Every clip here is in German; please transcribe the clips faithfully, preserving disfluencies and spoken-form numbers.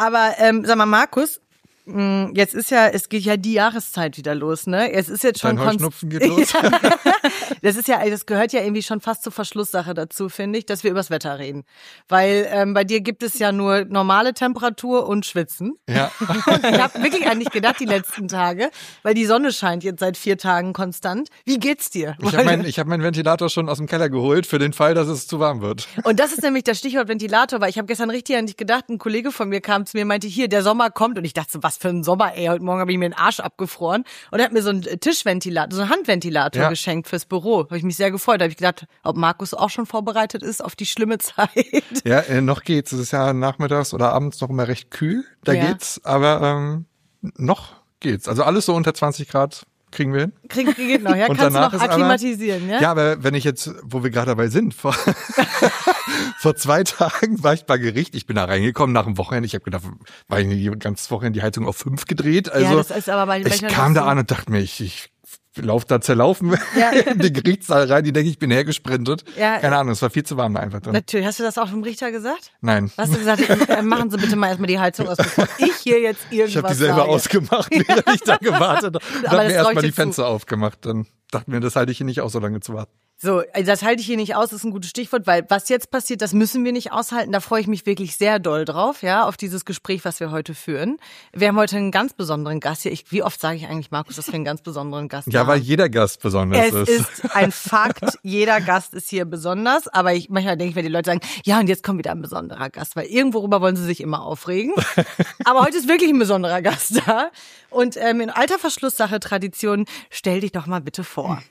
Aber ähm, sag mal, Markus, mh, jetzt ist ja, es geht ja die Jahreszeit wieder los, ne? Es ist jetzt schon Dein Heuschnupfen geht los. Das ist ja, das gehört ja irgendwie schon fast zur Verschlusssache dazu, finde ich, dass wir übers Wetter reden. Weil ähm, bei dir gibt es ja nur normale Temperatur und Schwitzen. Ja. Und ich habe wirklich an dich gedacht die letzten Tage, weil die Sonne scheint jetzt seit vier Tagen konstant. Wie geht's dir? Ich habe meinen hab meinen Ventilator schon aus dem Keller geholt, für den Fall, dass es zu warm wird. Und das ist nämlich das Stichwort Ventilator, weil ich habe gestern richtig an dich gedacht, ein Kollege von mir kam zu mir und meinte, hier, der Sommer kommt. Und ich dachte so, was für ein Sommer, ey, heute Morgen habe ich mir den Arsch abgefroren. Und er hat mir so einen Tischventilator, so einen Handventilator ja. geschenkt fürs Büro. Habe ich mich sehr gefreut. Da habe ich gedacht, ob Markus auch schon vorbereitet ist auf die schlimme Zeit. Ja, äh, noch geht's. Es ist ja nachmittags oder abends noch immer recht kühl. Da ja. geht's, aber ähm, noch geht's. Also alles so unter zwanzig Grad kriegen wir hin. Kriegen wir noch, ja? Und Kannst du noch ist akklimatisieren, aber, ja? Ja, aber wenn ich jetzt, wo wir gerade dabei sind, vor, vor zwei Tagen war ich bei Gericht, ich bin da reingekommen nach dem Wochenende, ich habe gedacht, war ich die ganze Wochenende die Heizung auf fünf gedreht, also ja, das ist aber bei, ich kam da so an und dachte mir, ich, ich lauf da zerlaufen ja. in den Gerichtssaal rein, die denke ich, bin hergesprintet. Ja. Keine Ahnung, es war viel zu warm da einfach drin. Natürlich. Hast du das auch dem Richter gesagt? Nein. Hast du gesagt, äh, machen Sie bitte mal erstmal die Heizung aus, bevor ich hier jetzt irgendwas Ich habe die selber sage. ausgemacht, während ich da gewartet habe. Und habe mir erstmal die Fenster zu. aufgemacht. Dann dachte mir, das halte ich hier nicht aus, so lange zu warten. So, das halte ich hier nicht aus, ist ein gutes Stichwort, weil was jetzt passiert, das müssen wir nicht aushalten. Da freue ich mich wirklich sehr doll drauf, ja, auf dieses Gespräch, was wir heute führen. Wir haben heute einen ganz besonderen Gast hier. Ich, wie oft sage ich eigentlich, Markus, dass wir einen ganz besonderen Gast haben? Ja, weil jeder Gast besonders es ist. Es ist ein Fakt, jeder Gast ist hier besonders, aber ich manchmal denke ich, wenn die Leute sagen, ja, und jetzt kommt wieder ein besonderer Gast, weil irgendwo rüber wollen sie sich immer aufregen. Aber heute ist wirklich ein besonderer Gast da. Und ähm, in alter Verschlusssache-Tradition, stell dich doch mal bitte vor.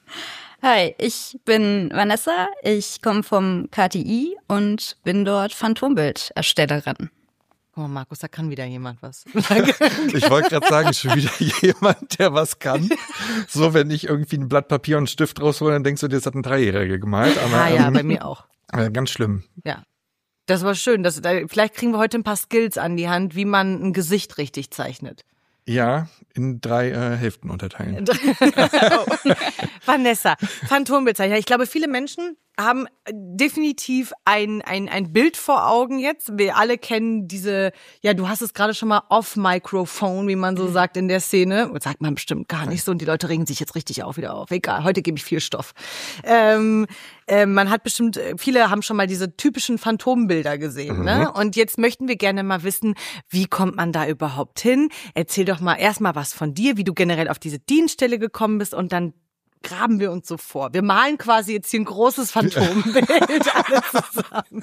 Hi, ich bin Vanessa, ich komme vom K T I und bin dort Phantombilderstellerin. Oh, Markus, da kann wieder jemand was. Ich wollte gerade sagen, schon wieder jemand, der was kann. So, wenn ich irgendwie ein Blatt Papier und einen Stift raushole, dann denkst du, das hat ein Dreijähriger gemalt. Aber, ah ja, ähm, bei mir auch. Äh, ganz schlimm. Ja. Das war schön. Das, vielleicht kriegen wir heute ein paar Skills an die Hand, wie man ein Gesicht richtig zeichnet. Ja, in drei äh, Hälften unterteilen. oh. Vanessa, Phantombildzeichner. Ich glaube, viele Menschen haben definitiv ein, ein, ein Bild vor Augen jetzt. Wir alle kennen diese, ja, du hast es gerade schon mal off-Microphone, wie man so sagt in der Szene. Und sagt man bestimmt gar nicht so und die Leute regen sich jetzt richtig auf wieder auf. Egal, heute gebe ich viel Stoff. Ähm, äh, man hat bestimmt, viele haben schon mal diese typischen Phantombilder gesehen, mhm. ne? Und jetzt möchten wir gerne mal wissen, wie kommt man da überhaupt hin? Erzähl doch mal erstmal was von dir, wie du generell auf diese Dienststelle gekommen bist und dann graben wir uns so vor. Wir malen quasi jetzt hier ein großes Phantombild alle zusammen.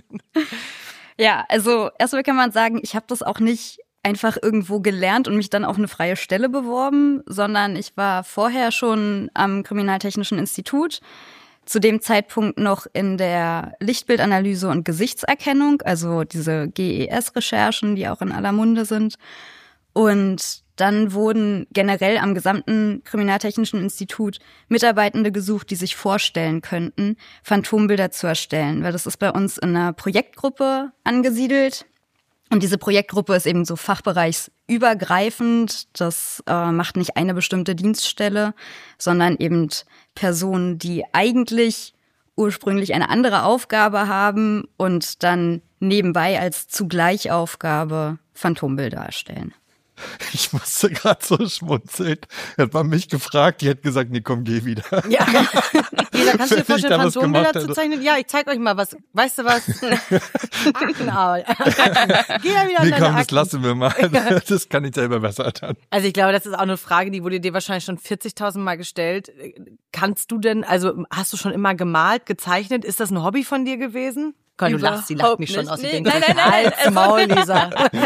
Ja, also erstmal kann man sagen, ich habe das auch nicht einfach irgendwo gelernt und mich dann auf eine freie Stelle beworben, sondern ich war vorher schon am Kriminaltechnischen Institut, zu dem Zeitpunkt noch in der Lichtbildanalyse und Gesichtserkennung, also diese G E S-Recherchen, die auch in aller Munde sind. Und dann wurden generell am gesamten Kriminaltechnischen Institut Mitarbeitende gesucht, die sich vorstellen könnten, Phantombilder zu erstellen. Weil das ist bei uns in einer Projektgruppe angesiedelt. Und diese Projektgruppe ist eben so fachbereichsübergreifend. Das äh, macht nicht eine bestimmte Dienststelle, sondern eben Personen, die eigentlich ursprünglich eine andere Aufgabe haben und dann nebenbei als Zugleichaufgabe Phantombilder erstellen. Ich musste gerade so schmunzeln. Hat man mich gefragt, die hat gesagt, nee, komm, geh wieder. Ja, Lisa, kannst du dir vorstellen, Phantombilder zu hätte. zeichnen? Ja, ich zeig euch mal was. Weißt du was? Aktenarbeit. Geh ja wieder an Nee, deine komm, das Akten. lassen wir mal. Das kann ich selber besser dann. Also ich glaube, das ist auch eine Frage, die wurde dir wahrscheinlich schon vierzigtausend Mal gestellt. Kannst du denn, also hast du schon immer gemalt, gezeichnet? Ist das ein Hobby von dir gewesen? Gott, du lachst, sie lacht mich schon aus. Nee, Ich nein, denke, nein, nein, Halt's nein. Maul, Lisa.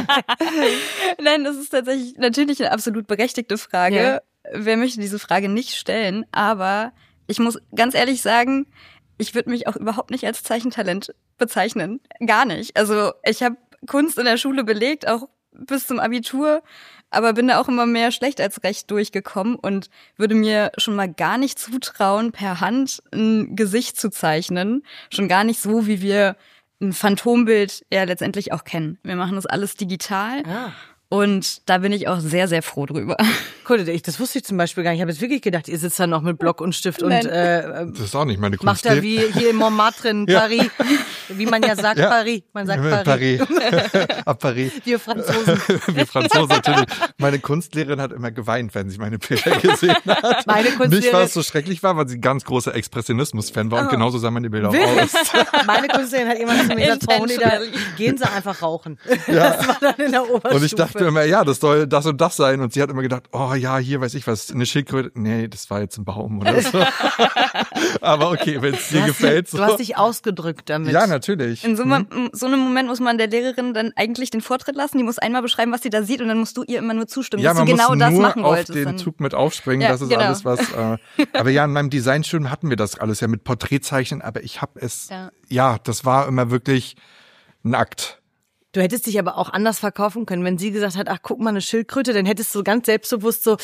Nein, das ist tatsächlich natürlich eine absolut berechtigte Frage. Ja. Wer möchte diese Frage nicht stellen? Aber ich muss ganz ehrlich sagen, ich würde mich auch überhaupt nicht als Zeichentalent bezeichnen. Gar nicht. Also ich habe Kunst in der Schule belegt, auch bis zum Abitur, aber bin da auch immer mehr schlecht als recht durchgekommen und würde mir schon mal gar nicht zutrauen, per Hand ein Gesicht zu zeichnen. Schon gar nicht so, wie wir ein Phantombild ja letztendlich auch kennen. Wir machen das alles digital. Ah. Und da bin ich auch sehr, sehr froh drüber. Cool, ich, das wusste ich zum Beispiel gar nicht. Ich habe jetzt wirklich gedacht, ihr sitzt da noch mit Block und Stift und äh, das ist auch nicht meine Kunst. Macht da wie hier in Montmartre in Paris. Ja. Wie man ja sagt, ja. Paris. Man sagt Paris. Paris. Ab Paris. Wir Franzosen. Wir Franzosen natürlich. Meine Kunstlehrerin hat immer geweint, wenn sie meine Bilder gesehen hat. Meine Kunstlehrerin. Nicht, weil es so schrecklich war, weil sie ein ganz großer Expressionismus-Fan war. Oh. Und genauso sahen meine Bilder auch aus. Meine Kunstlehrerin hat jemand zu mir gesagt, Frau Honeder, gehen Sie einfach rauchen. Ja. Das war dann in der Oberstufe. Und ich dachte immer, ja, das soll das und das sein. Und sie hat immer gedacht, oh ja, hier weiß ich was, eine Schildkröte. Nee, das war jetzt ein Baum oder so. Aber okay, wenn es dir gefällt. So. Du hast dich ausgedrückt damit. Ja, natürlich. In so, hm. so einem Moment muss man der Lehrerin dann eigentlich den Vortritt lassen. Die muss einmal beschreiben, was sie da sieht und dann musst du ihr immer nur zustimmen, ja, dass du genau das machen wolltest. Ja, man muss nur auf den Zug mit aufspringen, ja, das ist genau. alles was. Äh, aber ja, in meinem Designstudium hatten wir das alles ja mit Porträtzeichnen, aber ich habe es, ja. ja, das war immer wirklich ein Akt. Du hättest dich aber auch anders verkaufen können, wenn sie gesagt hat, ach, guck mal, eine Schildkröte, dann hättest du ganz selbstbewusst so,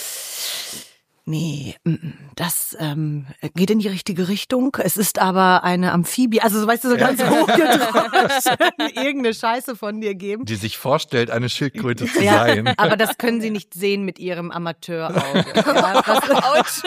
nee, das ähm, geht in die richtige Richtung. Es ist aber eine Amphibie, also so, weißt du, so ganz hochgedrückt irgendeine Scheiße von dir geben. Die sich vorstellt, eine Schildkröte zu ja, sein. Aber das können sie nicht sehen mit ihrem Amateurauge. Ja, was,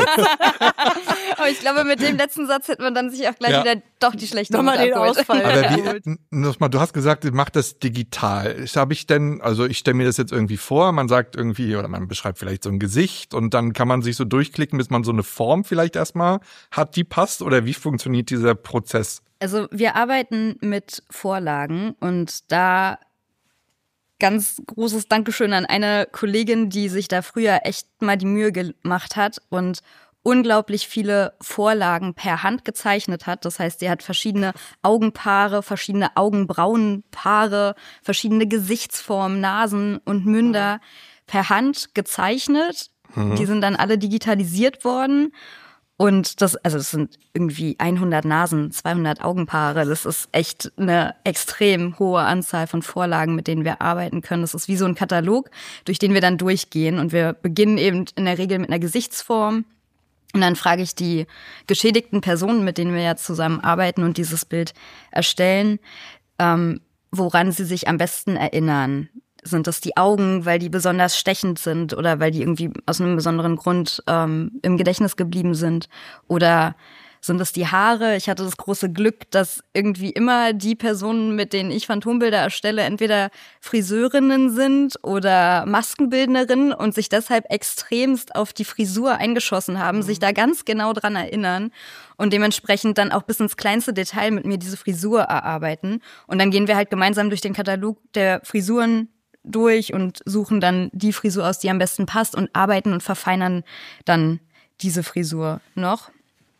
aber ich glaube, mit dem letzten Satz hätte man dann sich auch gleich ja. wieder doch die schlechte Nochmal den Ausfall. Aber wie, nochmal, du hast gesagt, du machst das digital. Habe ich denn, also ich stelle mir das jetzt irgendwie vor, man sagt irgendwie, oder man beschreibt vielleicht so ein Gesicht und dann kann man sich so durchklicken, bis man so eine Form vielleicht erstmal hat, die passt? Oder wie funktioniert dieser Prozess? Also wir arbeiten mit Vorlagen und da ganz großes Dankeschön an eine Kollegin, die sich da früher echt mal die Mühe gemacht hat und unglaublich viele Vorlagen per Hand gezeichnet hat. Das heißt, sie hat verschiedene Augenpaare, verschiedene Augenbrauenpaare, verschiedene Gesichtsformen, Nasen und Münder per Hand gezeichnet. Mhm. Die sind dann alle digitalisiert worden. Und das, also das sind irgendwie hundert Nasen, zweihundert Augenpaare. Das ist echt eine extrem hohe Anzahl von Vorlagen, mit denen wir arbeiten können. Das ist wie so ein Katalog, durch den wir dann durchgehen. Und wir beginnen eben in der Regel mit einer Gesichtsform. Und dann frage ich die geschädigten Personen, mit denen wir ja zusammen arbeiten und dieses Bild erstellen, ähm, woran sie sich am besten erinnern. Sind das die Augen, weil die besonders stechend sind oder weil die irgendwie aus einem besonderen Grund ähm, im Gedächtnis geblieben sind? Oder sind es die Haare? Ich hatte das große Glück, dass irgendwie immer die Personen, mit denen ich Phantombilder erstelle, entweder Friseurinnen sind oder Maskenbildnerinnen und sich deshalb extremst auf die Frisur eingeschossen haben, mhm. sich da ganz genau dran erinnern und dementsprechend dann auch bis ins kleinste Detail mit mir diese Frisur erarbeiten. Und dann gehen wir halt gemeinsam durch den Katalog der Frisuren durch und suchen dann die Frisur aus, die am besten passt und arbeiten und verfeinern dann diese Frisur noch.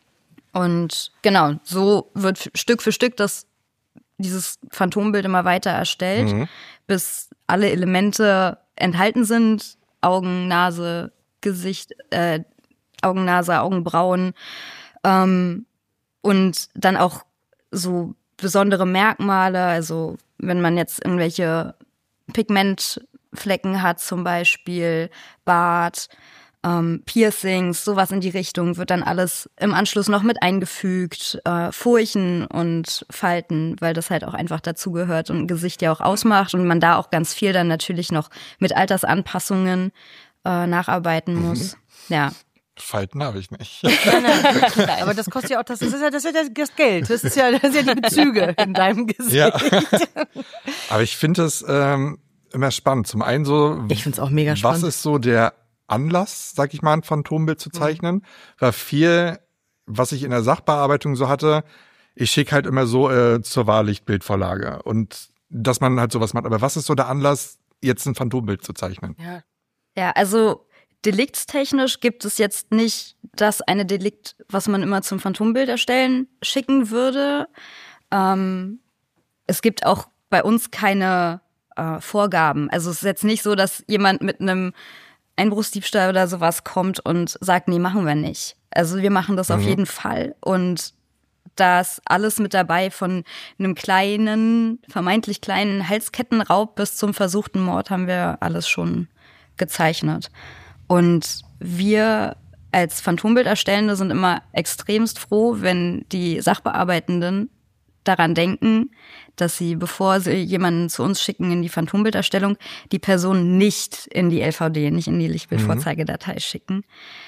Und genau, so wird Stück für Stück das, dieses Phantombild immer weiter erstellt, mhm. bis alle Elemente enthalten sind. Augen, Nase, Gesicht, äh, Augen, Nase, Augenbrauen. Ähm, und dann auch so besondere Merkmale, also wenn man jetzt irgendwelche Pigmentflecken hat zum Beispiel, Bart, ähm, Piercings, sowas in die Richtung, wird dann alles im Anschluss noch mit eingefügt, äh, Furchen und Falten, weil das halt auch einfach dazugehört und ein Gesicht ja auch ausmacht und man da auch ganz viel dann natürlich noch mit Altersanpassungen äh, nacharbeiten muss. Mhm. Ja. Falten habe ich nicht. Nein, nein, aber das kostet ja auch das, das ist ja das, ist ja das Geld. Das ist ja, das sind ja die Bezüge in deinem Gesicht. Ja. Aber ich finde es ähm, immer spannend. Zum einen so, ich finde es auch mega spannend. Was ist so der Anlass, sag ich mal, ein Phantombild zu zeichnen? Mhm. Weil viel, was ich in der Sachbearbeitung so hatte, ich schicke halt immer so äh, zur Wahllichtbildvorlage und dass man halt sowas macht. Aber was ist so der Anlass, jetzt ein Phantombild zu zeichnen? Ja, ja, also deliktstechnisch gibt es jetzt nicht das eine Delikt, was man immer zum Phantombild erstellen schicken würde. Ähm, es gibt auch bei uns keine äh, Vorgaben. Also es ist jetzt nicht so, dass jemand mit einem Einbruchsdiebstahl oder sowas kommt und sagt, nee, machen wir nicht. Also wir machen das mhm. auf jeden Fall. Und da ist alles mit dabei, von einem kleinen, vermeintlich kleinen Halskettenraub bis zum versuchten Mord haben wir alles schon gezeichnet. Und wir als Phantombilderstellende sind immer extremst froh, wenn die Sachbearbeitenden daran denken, dass sie, bevor sie jemanden zu uns schicken in die Phantombilderstellung, die Person nicht in die L V D, nicht in die Lichtbildvorzeigdatei mhm. schicken.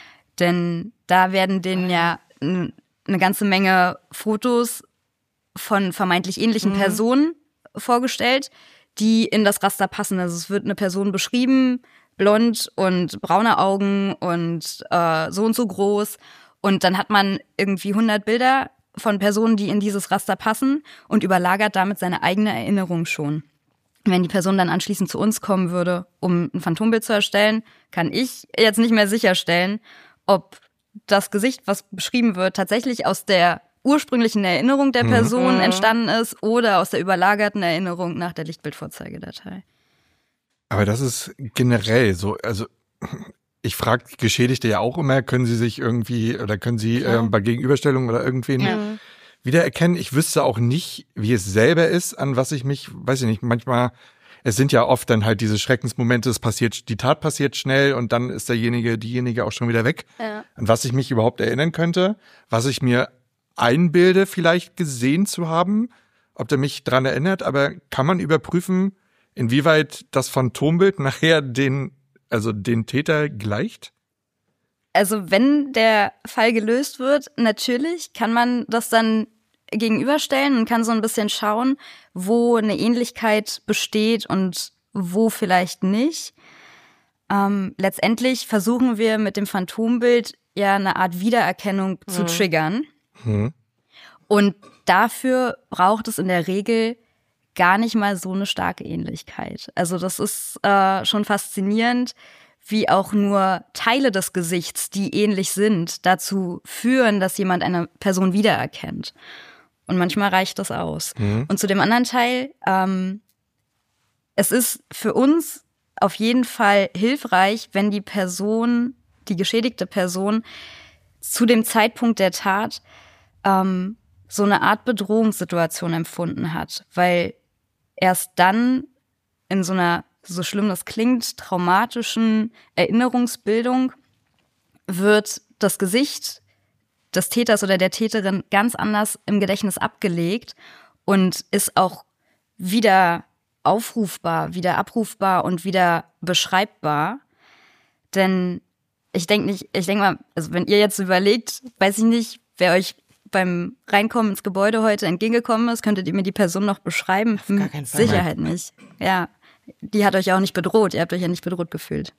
Denn da werden denen ja eine ganze Menge Fotos von vermeintlich ähnlichen mhm. Personen vorgestellt, die in das Raster passen. Also es wird eine Person beschrieben, blond und braune Augen und äh, so und so groß. Und dann hat man irgendwie hundert Bilder von Personen, die in dieses Raster passen und überlagert damit seine eigene Erinnerung schon. Wenn die Person dann anschließend zu uns kommen würde, um ein Phantombild zu erstellen, kann ich jetzt nicht mehr sicherstellen, ob das Gesicht, was beschrieben wird, tatsächlich aus der ursprünglichen Erinnerung der Person mhm. entstanden ist oder aus der überlagerten Erinnerung nach der Lichtbildvorzeigedatei. Aber das ist generell so, also ich frage Geschädigte ja auch immer, können sie sich irgendwie oder können sie äh, bei Gegenüberstellung oder irgendwen ja. wiedererkennen? Ich wüsste auch nicht, wie es selber ist, an was ich mich, weiß ich nicht, manchmal, es sind ja oft dann halt diese Schreckensmomente, es passiert, die Tat passiert schnell und dann ist derjenige, diejenige auch schon wieder weg. Ja. An was ich mich überhaupt erinnern könnte, was ich mir einbilde, vielleicht gesehen zu haben, ob der mich dran erinnert, aber kann man überprüfen, inwieweit das Phantombild nachher den Also den Täter gleicht? Also wenn der Fall gelöst wird, natürlich kann man das dann gegenüberstellen und kann so ein bisschen schauen, wo eine Ähnlichkeit besteht und wo vielleicht nicht. Ähm, letztendlich versuchen wir mit dem Phantombild ja eine Art Wiedererkennung mhm. zu triggern. Mhm. Und dafür braucht es in der Regel gar nicht mal so eine starke Ähnlichkeit. Also das ist äh, schon faszinierend, wie auch nur Teile des Gesichts, die ähnlich sind, dazu führen, dass jemand eine Person wiedererkennt. Und manchmal reicht das aus. Mhm. Und zu dem anderen Teil, ähm, es ist für uns auf jeden Fall hilfreich, wenn die Person, die geschädigte Person, zu dem Zeitpunkt der Tat ähm, so eine Art Bedrohungssituation empfunden hat, weil erst dann in so einer, so schlimm das klingt, traumatischen Erinnerungsbildung wird das Gesicht des Täters oder der Täterin ganz anders im Gedächtnis abgelegt und ist auch wieder aufrufbar, wieder abrufbar und wieder beschreibbar. Denn ich denke nicht, ich denke mal, also wenn ihr jetzt überlegt, weiß ich nicht, wer euch beim Reinkommen ins Gebäude heute entgegengekommen ist, könntet ihr mir die Person noch beschreiben? Auf gar keinen Fall. Sicherheit nicht. Ja, die hat euch auch nicht bedroht. Ihr habt euch ja nicht bedroht gefühlt.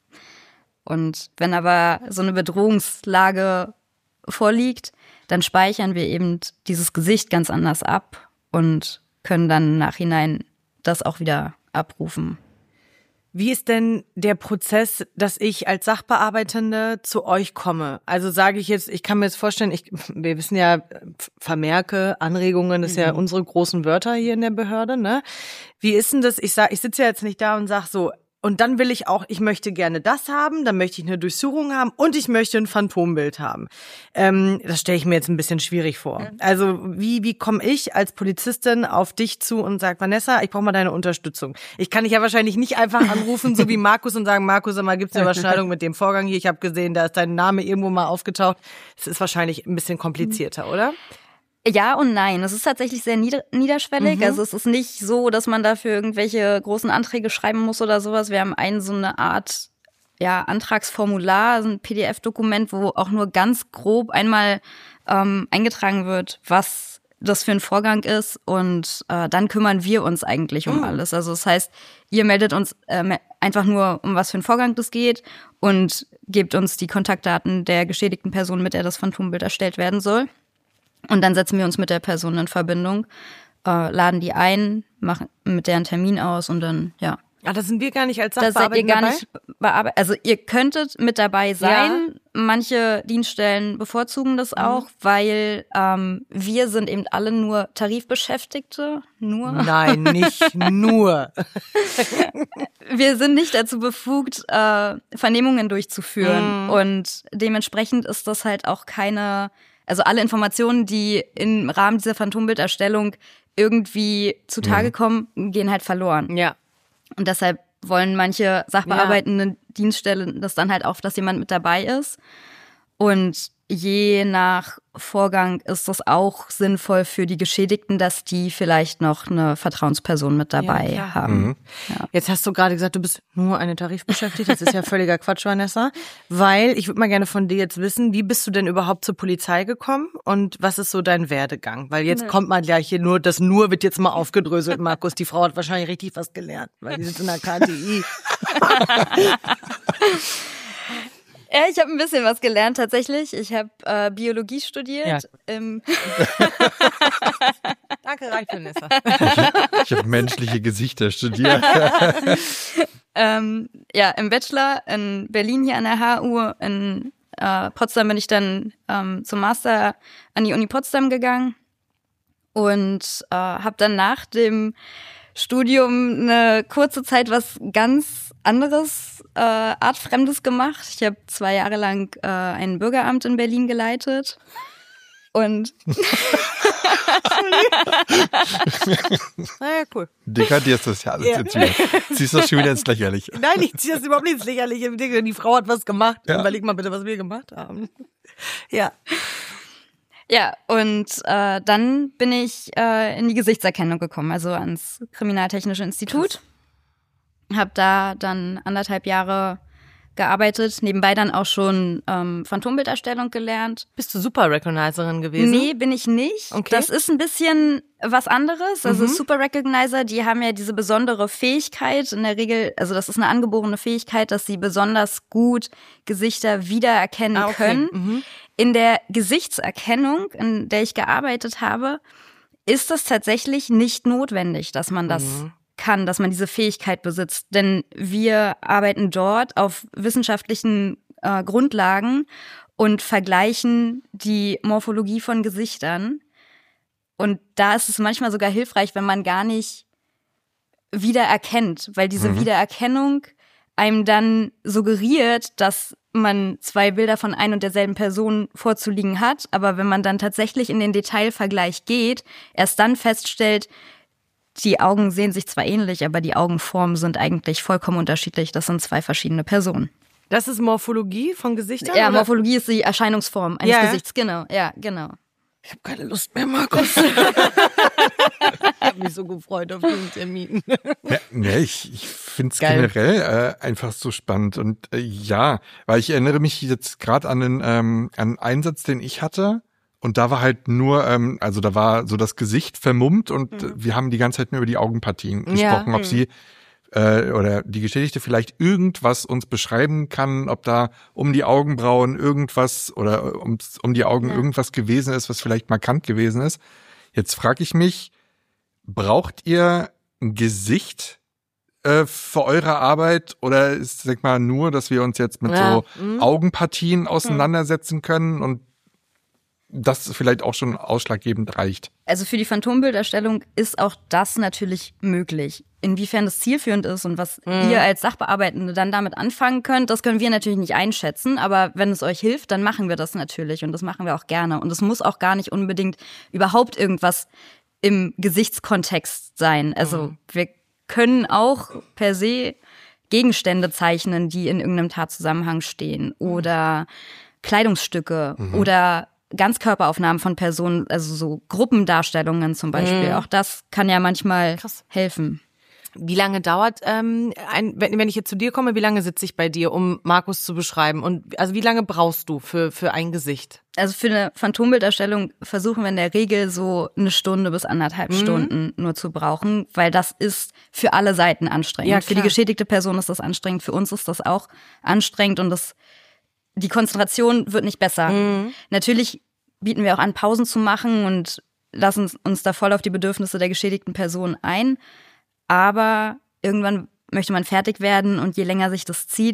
Und wenn aber so eine Bedrohungslage vorliegt, dann speichern wir eben dieses Gesicht ganz anders ab und können dann im Nachhinein das auch wieder abrufen. Wie ist denn der Prozess, dass ich als Sachbearbeitende zu euch komme? Also sage ich jetzt, ich kann mir jetzt vorstellen, ich, wir wissen ja, Vermerke, Anregungen, das ist ja unsere großen Wörter hier in der Behörde, ne? Wie ist denn das? Ich sag, ich sitze ja jetzt nicht da und sag so, und dann will ich auch, ich möchte gerne das haben, dann möchte ich eine Durchsuchung haben und ich möchte ein Phantombild haben. Ähm, das stelle ich mir jetzt ein bisschen schwierig vor. Ja. Also wie wie komme ich als Polizistin auf dich zu und sag, Vanessa, ich brauche mal deine Unterstützung. Ich kann dich ja wahrscheinlich nicht einfach anrufen, so wie Markus, und sagen, Markus, sag mal, gibt's eine Überschneidung mit dem Vorgang hier? Ich habe gesehen, da ist dein Name irgendwo mal aufgetaucht. Es ist wahrscheinlich ein bisschen komplizierter, oder? Ja und nein. Es ist tatsächlich sehr nieder- niederschwellig. Mhm. Also es ist nicht so, dass man dafür irgendwelche großen Anträge schreiben muss oder sowas. Wir haben einen so eine Art ja Antragsformular, so ein P D F-Dokument, wo auch nur ganz grob einmal ähm, eingetragen wird, was das für ein Vorgang ist. Und äh, dann kümmern wir uns eigentlich um mhm. alles. Also das heißt, ihr meldet uns äh, einfach nur, um was für ein Vorgang das geht und gebt uns die Kontaktdaten der geschädigten Person, mit der das Phantombild erstellt werden soll. Und dann setzen wir uns mit der Person in Verbindung, äh, laden die ein, machen mit deren Termin aus und dann, ja. Ah, da sind wir gar nicht als Sachbearbeiter dabei? Da seid ihr gar nicht bearbeitet. Also ihr könntet mit dabei sein. Ja. Manche Dienststellen bevorzugen das auch, mhm. weil ähm, wir sind eben alle nur Tarifbeschäftigte. Nur? Nein, nicht nur. Wir sind nicht dazu befugt, äh, Vernehmungen durchzuführen. Mhm. Und dementsprechend ist das halt auch keine... Also alle Informationen, die im Rahmen dieser Phantombilderstellung irgendwie zutage mhm. kommen, gehen halt verloren. Ja. Und deshalb wollen manche sachbearbeitende ja. Dienststellen das dann halt auch, dass jemand mit dabei ist. Und je nach Vorgang ist es auch sinnvoll für die Geschädigten, dass die vielleicht noch eine Vertrauensperson mit dabei Ja, haben. Mhm. Ja. Jetzt hast du gerade gesagt, du bist nur eine Tarifbeschäftigte. Das ist ja völliger Quatsch, Vanessa. Weil ich würde mal gerne von dir jetzt wissen, wie bist du denn überhaupt zur Polizei gekommen und was ist so dein Werdegang? Weil jetzt Nee. kommt man gleich hier nur, das nur wird jetzt mal aufgedröselt, Markus. Die Frau hat wahrscheinlich richtig was gelernt, weil die sitzt in der K T I. Ja, ich habe ein bisschen was gelernt tatsächlich. Ich habe äh, Biologie studiert. Ja. Im Danke, reicht, Vanessa. Ich habe menschliche Gesichter studiert. ähm, ja, im Bachelor in Berlin hier an der H U. In äh, Potsdam bin ich dann ähm, zum Master an die Uni Potsdam gegangen und äh, habe dann nach dem Studium eine kurze Zeit was ganz anderes, äh, artfremdes gemacht. Ich habe zwei Jahre lang äh, ein Bürgeramt in Berlin geleitet und Naja, cool. Dekadierst das ja alles Ja. jetzt wieder. Ziehst das schon wieder ins Lächerliche. Nein, ich ziehe das überhaupt nicht ins Lächerliche. Die Frau hat was gemacht. Ja. Überleg mal bitte, was wir gemacht haben. Ja. ja, und äh, dann bin ich äh, in die Gesichtserkennung gekommen, also ans Kriminaltechnische Institut. Habe da dann anderthalb Jahre gearbeitet, nebenbei dann auch schon ähm, Phantombilderstellung gelernt. Bist du Super Recognizerin gewesen? Nee, bin ich nicht. Okay. Das ist ein bisschen was anderes. Also Mhm. Super Recognizer, die haben ja diese besondere Fähigkeit, in der Regel, also das ist eine angeborene Fähigkeit, dass sie besonders gut Gesichter wiedererkennen Ah, okay. können. Mhm. In der Gesichtserkennung, in der ich gearbeitet habe, ist es tatsächlich nicht notwendig, dass man das Mhm. kann, dass man diese Fähigkeit besitzt. Denn wir arbeiten dort auf wissenschaftlichen äh, Grundlagen und vergleichen die Morphologie von Gesichtern. Und da ist es manchmal sogar hilfreich, wenn man gar nicht wiedererkennt, weil diese Mhm. Wiedererkennung einem dann suggeriert, dass man zwei Bilder von ein und derselben Person vorzuliegen hat. Aber wenn man dann tatsächlich in den Detailvergleich geht, erst dann feststellt, die Augen sehen sich zwar ähnlich, aber die Augenformen sind eigentlich vollkommen unterschiedlich. Das sind zwei verschiedene Personen. Das ist Morphologie von Gesichtern? Ja, oder? Morphologie ist die Erscheinungsform eines Ja. Gesichts. Genau, ja, genau. Ich habe keine Lust mehr, Markus. Ich habe mich so gefreut auf diesen Termin. Ja, nee, ich, ich finde es Geil. generell äh, einfach so spannend. Und äh, ja, weil ich erinnere mich jetzt gerade an den ähm, an einen Einsatz, den ich hatte. Und da war halt nur, ähm, also da war so das Gesicht vermummt und mhm. wir haben die ganze Zeit nur über die Augenpartien Ja. gesprochen, ob Mhm. sie äh, oder die Geschädigte vielleicht irgendwas uns beschreiben kann, ob da um die Augenbrauen irgendwas oder um, um die Augen Ja. irgendwas gewesen ist, was vielleicht markant gewesen ist. Jetzt frage ich mich, braucht ihr ein Gesicht äh, für eure Arbeit oder ist, sag mal, nur, dass wir uns jetzt mit Ja. so Mhm. Augenpartien auseinandersetzen können und das vielleicht auch schon ausschlaggebend reicht? Also für die Phantombilderstellung ist auch das natürlich möglich. Inwiefern das zielführend ist und was Mhm. ihr als Sachbearbeitende dann damit anfangen könnt, das können wir natürlich nicht einschätzen. Aber wenn es euch hilft, dann machen wir das natürlich und das machen wir auch gerne. Und es muss auch gar nicht unbedingt überhaupt irgendwas im Gesichtskontext sein. Also Mhm. wir können auch per se Gegenstände zeichnen, die in irgendeinem Tatzusammenhang stehen oder Kleidungsstücke Mhm. oder Ganzkörperaufnahmen von Personen, also so Gruppendarstellungen zum Beispiel. Mhm. Auch das kann ja manchmal Krass. helfen. Wie lange dauert, ähm, ein, wenn, wenn ich jetzt zu dir komme, wie lange sitze ich bei dir, um Markus zu beschreiben? Und also wie lange brauchst du für, für ein Gesicht? Also für eine Phantombilderstellung versuchen wir in der Regel so eine Stunde bis anderthalb Mhm. Stunden nur zu brauchen, weil das ist für alle Seiten anstrengend. Ja, für die klar. geschädigte Person ist das anstrengend, für uns ist das auch anstrengend und das, die Konzentration wird nicht besser. Mhm. Natürlich bieten wir auch an, Pausen zu machen und lassen uns da voll auf die Bedürfnisse der geschädigten Person ein. Aber irgendwann möchte man fertig werden und je länger sich das zieht,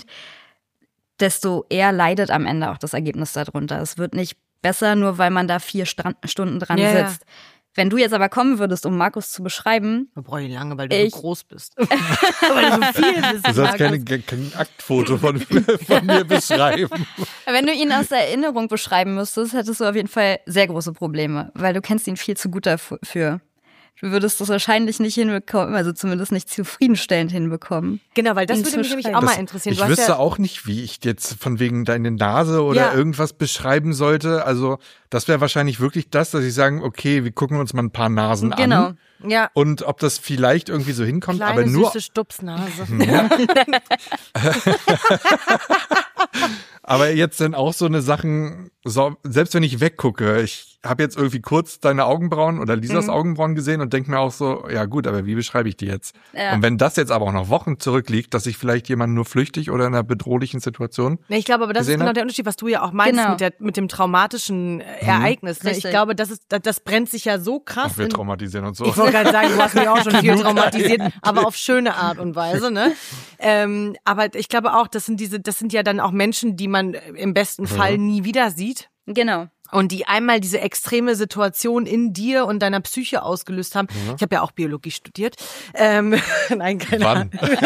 desto eher leidet am Ende auch das Ergebnis darunter. Es wird nicht besser, nur weil man da vier Stra- Stunden dran Ja, ja. sitzt. Wenn du jetzt aber kommen würdest, um Markus zu beschreiben, Da brauche ich lange, weil du Ich- so groß bist. weil du so viel bist. Du sollst keine, Markus. kein Aktfoto von, von mir beschreiben. wenn du ihn aus der Erinnerung beschreiben müsstest, hättest du auf jeden Fall sehr große Probleme, weil du kennst ihn viel zu gut dafür. du würdest das wahrscheinlich nicht hinbekommen, also zumindest nicht zufriedenstellend hinbekommen. Genau, weil das ihn würde zu mich nämlich schreiben. auch mal Das- interessieren. Ich Du hast wüsste ja, auch nicht, wie ich jetzt von wegen deine Nase oder Ja. irgendwas beschreiben sollte. Also das wäre wahrscheinlich wirklich das, dass ich sagen, okay, wir gucken uns mal ein paar Nasen Genau. an. ja, Und ob das vielleicht irgendwie so hinkommt, kleine, aber nur, süße Stupsnase. aber jetzt dann auch so eine Sachen, so, selbst wenn ich weggucke, ich habe jetzt irgendwie kurz deine Augenbrauen oder Lisas Mhm. Augenbrauen gesehen und denke mir auch so, ja gut, aber wie beschreibe ich die jetzt? Ja. Und wenn das jetzt aber auch noch Wochen zurückliegt, dass ich vielleicht jemanden nur flüchtig oder in einer bedrohlichen Situation, Nee, ich glaube, aber das ist gesehen genau hat? der Unterschied, was du ja auch meinst Genau. mit, der, mit dem traumatischen äh, Ereignis. Ne? Ich Richtig. glaube, das, ist, das, das brennt sich ja so krass ach, wir in, traumatisieren und so. Ich wollte gerade sagen, du hast mich auch schon viel traumatisiert, aber auf schöne Art und Weise, ne? Ähm, aber ich glaube auch, das sind diese, das sind ja dann auch Menschen, die man im besten Fall nie wieder sieht. Genau. Und die einmal diese extreme Situation in dir und deiner Psyche ausgelöst haben. Ich habe ja auch Biologie studiert. Ähm, nein, keine Wann? Ahnung.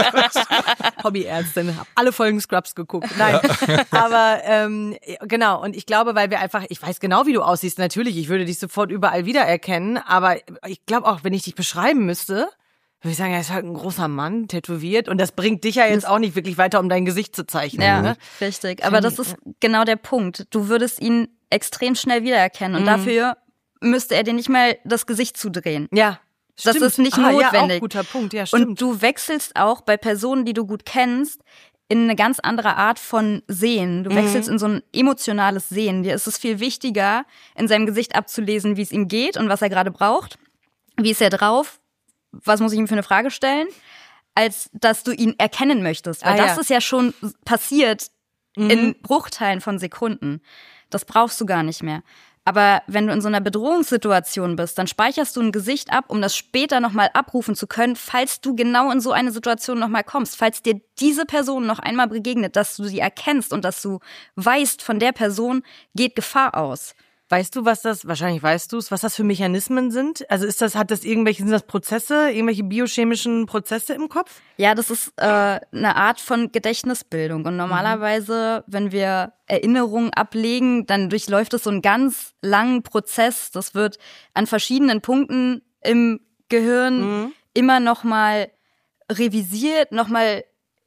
Hobbyärztin, habe alle Folgen Scrubs geguckt. Nein, aber ähm, genau. Und ich glaube, weil wir einfach, ich weiß genau, wie du aussiehst. Natürlich, ich würde dich sofort überall wiedererkennen. Aber ich glaube auch, wenn ich dich beschreiben müsste, würde ich sagen, er ist halt ein großer Mann, tätowiert. Und das bringt dich ja jetzt auch nicht wirklich weiter, um dein Gesicht zu zeichnen. Ja, Ne? richtig. Aber das ist genau der Punkt. Du würdest ihn extrem schnell wiedererkennen und dafür müsste er dir nicht mal das Gesicht zudrehen. Ja. Das Stimmt. ist nicht ah, notwendig. Ja, auch guter Punkt, ja, stimmt. Und du wechselst auch bei Personen, die du gut kennst, in eine ganz andere Art von Sehen. Du wechselst in so ein emotionales Sehen. Dir ist es viel wichtiger, in seinem Gesicht abzulesen, wie es ihm geht und was er gerade braucht. Wie ist er drauf? Was muss ich ihm für eine Frage stellen? Als dass du ihn erkennen möchtest. Weil Ah, das ja. ist ja schon passiert in Bruchteilen von Sekunden. Das brauchst du gar nicht mehr. Aber wenn du in so einer Bedrohungssituation bist, dann speicherst du ein Gesicht ab, um das später nochmal abrufen zu können, falls du genau in so eine Situation nochmal kommst. Falls dir diese Person noch einmal begegnet, dass du sie erkennst und dass du weißt, von der Person geht Gefahr aus. Weißt du, was das, wahrscheinlich weißt du es, was das für Mechanismen sind? Also ist das, hat das irgendwelche, sind das Prozesse, irgendwelche biochemischen Prozesse im Kopf? Ja, das ist äh, eine Art von Gedächtnisbildung. Und normalerweise, wenn wir Erinnerungen ablegen, dann durchläuft es so einen ganz langen Prozess. Das wird an verschiedenen Punkten im Gehirn Mhm. immer nochmal revisiert, nochmal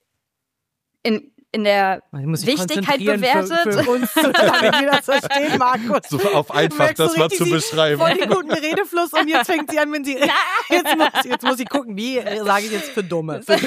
in, in der Ich muss mich Wichtigkeit konzentrieren bewertet. Für, für uns, damit wir das verstehen, Markus. So auf einfach, Du merkst das so mal richtig, zu sie- beschreiben. Voll den guten Redefluss und jetzt fängt sie an, wenn sie, jetzt muss, jetzt muss sie gucken, wie sage ich jetzt für Dumme. Für,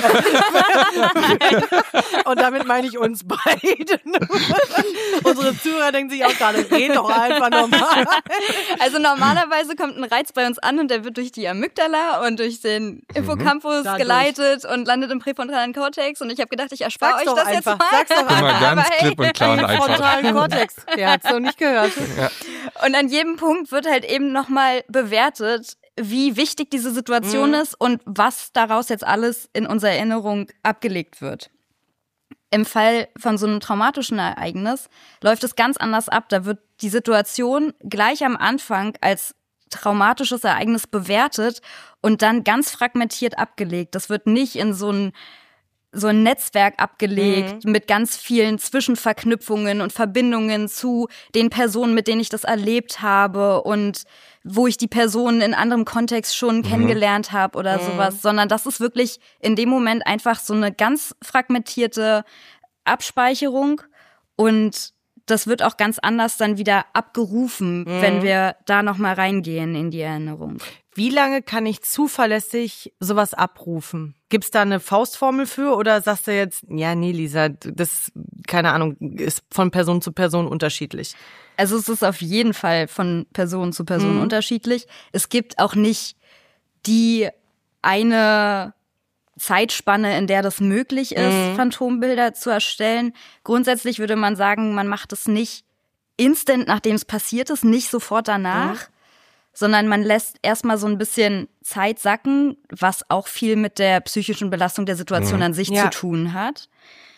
und damit meine ich uns beide. Unsere Zuhörer denken sich auch gerade, red doch einfach normal. Also normalerweise kommt ein Reiz bei uns an und der wird durch die Amygdala und durch den Hippocampus Dadurch. geleitet und landet im präfrontalen Kortex. Und ich habe gedacht, ich erspare Sag's euch doch das einfach, jetzt mal. sag's doch Immer einfach. ganz Aber hey, klipp und klar und Den einfach. frontalen Kortex, der hat's noch nicht gehört. Und an jedem Punkt wird halt eben nochmal bewertet, wie wichtig diese Situation ist und was daraus jetzt alles in unserer Erinnerung abgelegt wird. Im Fall von so einem traumatischen Ereignis läuft es ganz anders ab. Da wird die Situation gleich am Anfang als traumatisches Ereignis bewertet und dann ganz fragmentiert abgelegt. Das wird nicht in so ein so ein Netzwerk abgelegt mit ganz vielen Zwischenverknüpfungen und Verbindungen zu den Personen, mit denen ich das erlebt habe und wo ich die Personen in anderem Kontext schon kennengelernt habe oder sowas, sondern das ist wirklich in dem Moment einfach so eine ganz fragmentierte Abspeicherung und das wird auch ganz anders dann wieder abgerufen, wenn wir da nochmal reingehen in die Erinnerung. Wie lange kann ich zuverlässig sowas abrufen? Gibt's da eine Faustformel für oder sagst du jetzt, ja, nee, Lisa, das, keine Ahnung, ist von Person zu Person unterschiedlich? Also es ist auf jeden Fall von Person zu Person Mhm. unterschiedlich. Es gibt auch nicht die eine Zeitspanne, in der das möglich ist, Mhm. Phantombilder zu erstellen. Grundsätzlich würde man sagen, man macht es nicht instant, nachdem es passiert ist, nicht sofort danach, Mhm. sondern man lässt erstmal so ein bisschen Zeit sacken, was auch viel mit der psychischen Belastung der Situation an sich Ja. zu tun hat.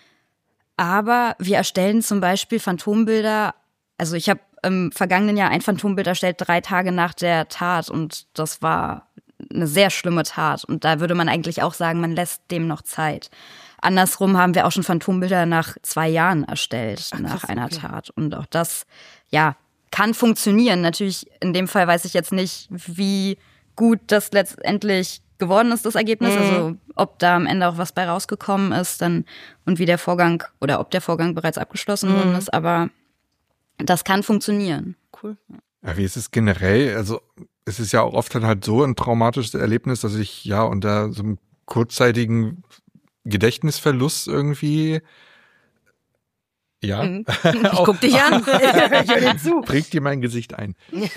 Aber wir erstellen zum Beispiel Phantombilder. Also ich habe im vergangenen Jahr ein Phantombild erstellt, drei Tage nach der Tat. Und das war eine sehr schlimme Tat. Und da würde man eigentlich auch sagen, man lässt dem noch Zeit. Andersrum haben wir auch schon Phantombilder nach zwei Jahren erstellt, Ach, nach krass, einer okay. Tat. Und auch das, ja, kann funktionieren. Natürlich, in dem Fall weiß ich jetzt nicht, wie gut das letztendlich geworden ist, das Ergebnis, mhm. also ob da am Ende auch was bei rausgekommen ist dann und wie der Vorgang oder ob der Vorgang bereits abgeschlossen mhm. worden ist, aber das kann funktionieren. Cool. Ja, wie ist es generell? Also es ist ja auch oft dann halt so ein traumatisches Erlebnis, dass ich ja unter so einem kurzzeitigen Gedächtnisverlust irgendwie ja. Mhm. Ich guck dich an. Ich höre dir zu. Prägt dir mein Gesicht ein.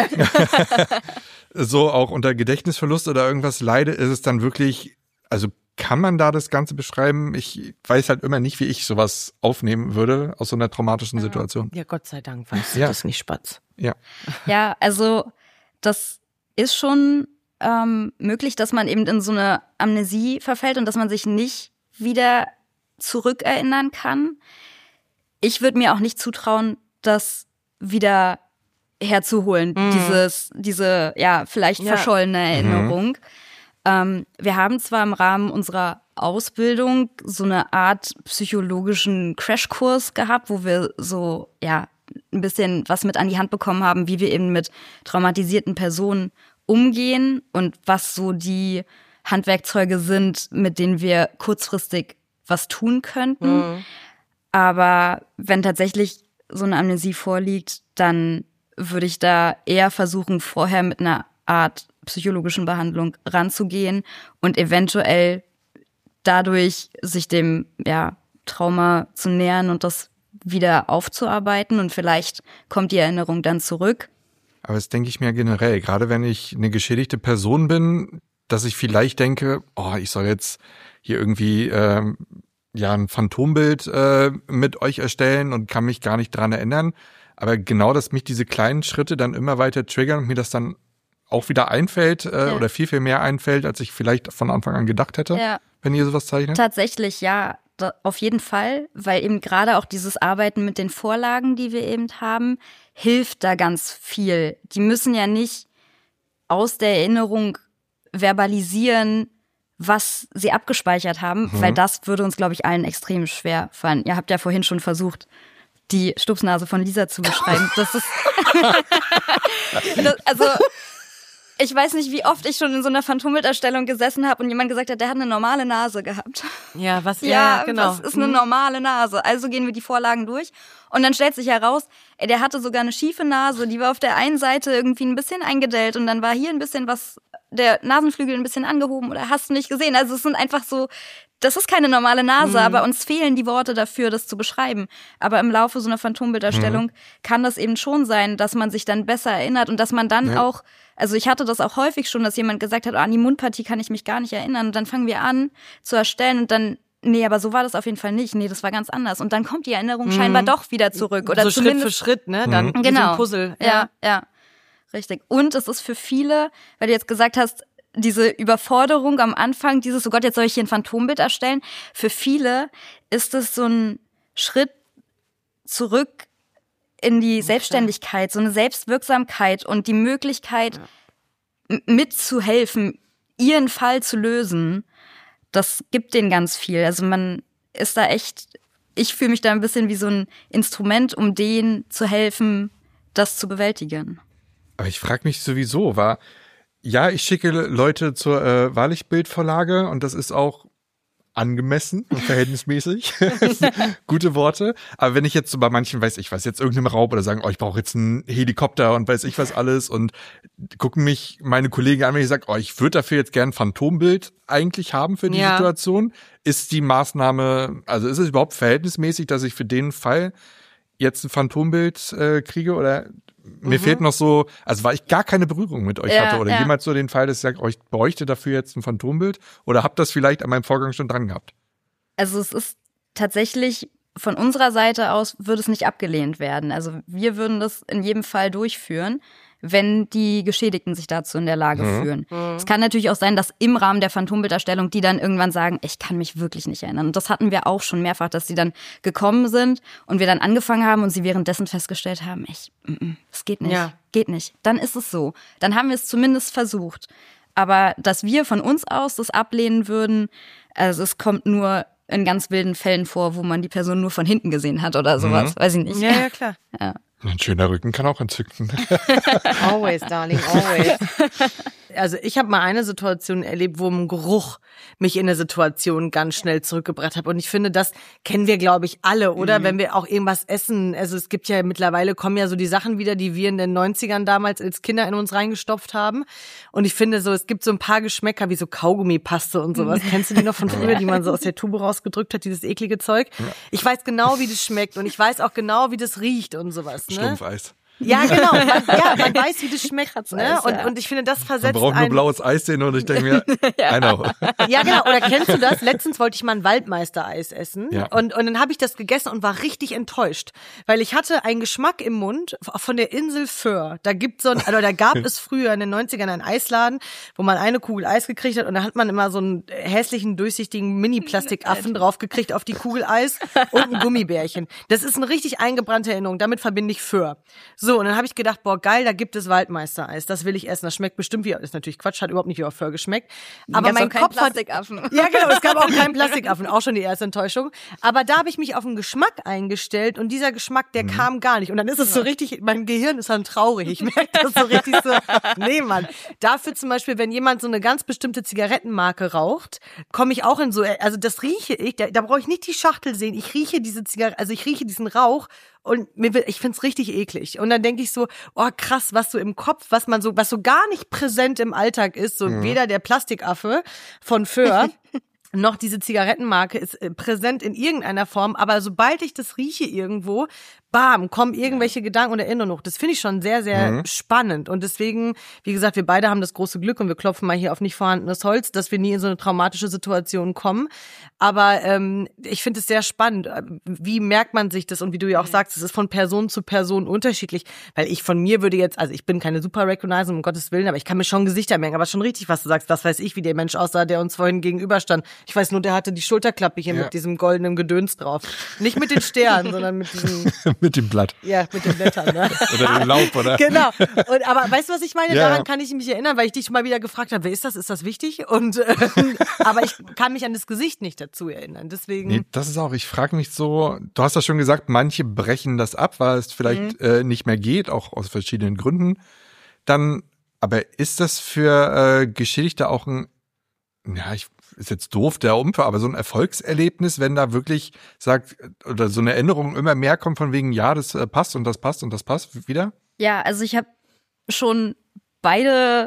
So auch unter Gedächtnisverlust oder irgendwas leide, ist es dann wirklich, also kann man da das Ganze beschreiben? Ich weiß halt immer nicht, wie ich sowas aufnehmen würde aus so einer traumatischen Situation. Ja, Gott sei Dank weißt du ja. das nicht, Spatz. Ja. Ja, also das ist schon ähm, möglich, dass man eben in so eine Amnesie verfällt und dass man sich nicht wieder zurückerinnern kann. Ich würde mir auch nicht zutrauen, das wieder herzuholen, mhm. dieses, diese ja vielleicht ja. verschollene Erinnerung. Mhm. Ähm, wir haben zwar im Rahmen unserer Ausbildung so eine Art psychologischen Crashkurs gehabt, wo wir so ja ein bisschen was mit an die Hand bekommen haben, wie wir eben mit traumatisierten Personen umgehen und was so die Handwerkzeuge sind, mit denen wir kurzfristig was tun könnten. Mhm. Aber wenn tatsächlich so eine Amnesie vorliegt, dann würde ich da eher versuchen, vorher mit einer Art psychologischen Behandlung ranzugehen und eventuell dadurch sich dem ja, Trauma zu nähern und das wieder aufzuarbeiten und vielleicht kommt die Erinnerung dann zurück. Aber das denke ich mir generell, gerade wenn ich eine geschädigte Person bin, dass ich vielleicht denke, oh, ich soll jetzt hier irgendwie ähm, ja ein Phantombild äh, mit euch erstellen und kann mich gar nicht dran erinnern. Aber genau, dass mich diese kleinen Schritte dann immer weiter triggern und mir das dann auch wieder einfällt äh, ja. oder viel, viel mehr einfällt, als ich vielleicht von Anfang an gedacht hätte, ja. wenn ihr sowas zeichnet? Tatsächlich, ja, da, auf jeden Fall, weil eben gerade auch dieses Arbeiten mit den Vorlagen, die wir eben haben, hilft da ganz viel. Die müssen ja nicht aus der Erinnerung verbalisieren, was sie abgespeichert haben, mhm. weil das würde uns, glaube ich, allen extrem schwer fallen. Ihr habt ja vorhin schon versucht, die Stupsnase von Lisa zu beschreiben. Das ist das, also ich weiß nicht, wie oft ich schon in so einer Phantombilderstellung gesessen habe und jemand gesagt hat, der hat eine normale Nase gehabt. Ja, was? Ja, ja genau. Das ist eine normale Nase. Also gehen wir die Vorlagen durch und dann stellt sich heraus, ey, der hatte sogar eine schiefe Nase, die war auf der einen Seite irgendwie ein bisschen eingedellt und dann war hier ein bisschen was, der Nasenflügel ein bisschen angehoben oder hast du nicht gesehen. Also es sind einfach so, das ist keine normale Nase, mhm. aber uns fehlen die Worte dafür, das zu beschreiben. Aber im Laufe so einer Phantombilderstellung mhm. kann das eben schon sein, dass man sich dann besser erinnert und dass man dann ja. auch, also ich hatte das auch häufig schon, dass jemand gesagt hat, oh, an die Mundpartie kann ich mich gar nicht erinnern. Und dann fangen wir an zu erstellen und dann, nee, aber so war das auf jeden Fall nicht. Nee, das war ganz anders. Und dann kommt die Erinnerung mhm. scheinbar doch wieder zurück. Oder so zumindest Schritt für Schritt, ne? Dann mhm. genau. so ein Puzzle. Ja. ja, ja, richtig. Und es ist für viele, weil du jetzt gesagt hast, diese Überforderung am Anfang, dieses, oh Gott, jetzt soll ich hier ein Phantombild erstellen. Für viele ist es so ein Schritt zurück in die okay. Selbstständigkeit, so eine Selbstwirksamkeit und die Möglichkeit, ja. mitzuhelfen, ihren Fall zu lösen. Das gibt denen ganz viel. Also man ist da echt, ich fühle mich da ein bisschen wie so ein Instrument, um denen zu helfen, das zu bewältigen. Aber ich frage mich sowieso, war ja, ich schicke Leute zur äh, Wahrlichtbildvorlage und das ist auch angemessen und verhältnismäßig. Gute Worte. Aber wenn ich jetzt so bei manchen weiß, ich weiß jetzt irgendeinem Raub oder sagen, oh, ich brauche jetzt einen Helikopter und weiß ich was alles und gucken mich meine Kollegen an, wenn ich sage, oh, ich würde dafür jetzt gern ein Phantombild eigentlich haben für die ja. Situation, ist die Maßnahme, also ist es überhaupt verhältnismäßig, dass ich für den Fall jetzt ein Phantombild äh, kriege oder mir mhm. fehlt noch so, also weil ich gar keine Berührung mit euch ja, hatte oder ja. jemals so den Fall, dass ich sage, oh, ich bräuchte dafür jetzt ein Phantombild oder habt das vielleicht an meinem Vorgang schon dran gehabt? Also es ist tatsächlich von unserer Seite aus würde es nicht abgelehnt werden. Also wir würden das in jedem Fall durchführen, wenn die Geschädigten sich dazu in der Lage mhm. fühlen. Mhm. Es kann natürlich auch sein, dass im Rahmen der Phantombilderstellung die dann irgendwann sagen, ich kann mich wirklich nicht erinnern. Und das hatten wir auch schon mehrfach, dass die dann gekommen sind und wir dann angefangen haben und sie währenddessen festgestellt haben, ich, es geht nicht, ja. geht nicht. Dann ist es so. Dann haben wir es zumindest versucht. Aber dass wir von uns aus das ablehnen würden, also es kommt nur in ganz wilden Fällen vor, wo man die Person nur von hinten gesehen hat oder sowas. Mhm. Weiß ich nicht. Ja, ja, klar. Ja. Ein schöner Rücken kann auch entzücken. Always, darling, always. also ich habe mal eine Situation erlebt, wo ein Geruch mich in eine Situation ganz schnell zurückgebracht hat. Und ich finde, das kennen wir, glaube ich, alle, oder? Mhm. Wenn wir auch irgendwas essen. Also es gibt ja mittlerweile, kommen ja so die Sachen wieder, die wir in den neunzigern damals als Kinder in uns reingestopft haben. Und ich finde so, es gibt so ein paar Geschmäcker wie so Kaugummipaste und sowas. Mhm. Kennst du die noch von früher, die man so aus der Tube rausgedrückt hat, dieses eklige Zeug? Ja. Ich weiß genau, wie das schmeckt und ich weiß auch genau, wie das riecht und sowas. Ne? Stumpfeis. Ja, genau. Man, ja, man weiß, wie das schmeckt. Ne? Und, und ich finde, das versetzt Man braucht nur blaues Eis sehen und ich denke mir, ja. einer. Ja, genau. Oder kennst du das? Letztens wollte ich mal ein Waldmeister-Eis essen. Ja. Und, und dann habe ich das gegessen und war richtig enttäuscht. Weil ich hatte einen Geschmack im Mund von der Insel Föhr. Da gibt so ein, also da gab es früher in den neunzigern einen Eisladen, wo man eine Kugel Eis gekriegt hat und da hat man immer so einen hässlichen, durchsichtigen Mini-Plastikaffen drauf gekriegt auf die Kugel Eis und ein Gummibärchen. Das ist eine richtig eingebrannte Erinnerung. Damit verbinde ich Föhr. So, und dann habe ich gedacht, boah, geil, da gibt es Waldmeister-Eis. Das will ich essen. Das schmeckt bestimmt wie, das ist natürlich Quatsch, hat überhaupt nicht wie auf Föhr geschmeckt. Aber mein Kopf hat, ja genau, es gab auch keinen Plastikaffen, auch schon die erste Enttäuschung. Aber da habe ich mich auf einen Geschmack eingestellt und dieser Geschmack, der mhm. kam gar nicht. Und dann ist es so richtig, mein Gehirn ist dann traurig. Ich merke das so richtig so, nee, Mann. Dafür zum Beispiel, wenn jemand so eine ganz bestimmte Zigarettenmarke raucht, komme ich auch in so, also das rieche ich, da, da brauche ich nicht die Schachtel sehen. Ich rieche diese Zigarette, also ich rieche diesen Rauch. Und mir, ich find's richtig eklig. Und dann denke ich so, oh krass, was so im Kopf, was man so, was so gar nicht präsent im Alltag ist, so mhm. weder der Plastikaffe von Föhr noch diese Zigarettenmarke ist präsent in irgendeiner Form, aber sobald ich das rieche irgendwo, bam, kommen irgendwelche ja. Gedanken und Erinnerungen hoch. Das finde ich schon sehr, sehr mhm. spannend. Und deswegen, wie gesagt, wir beide haben das große Glück und wir klopfen mal hier auf nicht vorhandenes Holz, dass wir nie in so eine traumatische Situation kommen. Aber ähm, ich finde es sehr spannend. Wie merkt man sich das? Und wie du ja auch sagst, es ist von Person zu Person unterschiedlich. Weil ich von mir würde jetzt, also ich bin keine Super-Recognizer, um Gottes Willen, aber ich kann mir schon Gesichter merken. Aber schon richtig, was du sagst, das weiß ich, wie der Mensch aussah, der uns vorhin gegenüberstand. Ich weiß nur, der hatte die Schulterklappe hier ja. mit diesem goldenen Gedöns drauf. Nicht mit den Sternen, sondern mit diesem... mit dem Blatt. Ja, mit den Blättern. Ne? Oder dem Laub, oder? Genau. Und, aber weißt du, was ich meine? Ja. Daran kann ich mich erinnern, weil ich dich mal wieder gefragt habe, wer ist das? Ist das wichtig? Und äh, aber ich kann mich an das Gesicht nicht dazu erinnern. Deswegen. Nee, das ist auch, ich frage mich so, du hast das schon gesagt, manche brechen das ab, weil es vielleicht mhm. äh, nicht mehr geht, auch aus verschiedenen Gründen. Dann, aber ist das für äh, Geschädigte auch ein, ja, ich ist jetzt doof, der Umfang, aber so ein Erfolgserlebnis, wenn da wirklich sagt, oder so eine Erinnerung immer mehr kommt von wegen, ja, das passt und das passt und das passt wieder? Ja, also ich habe schon beide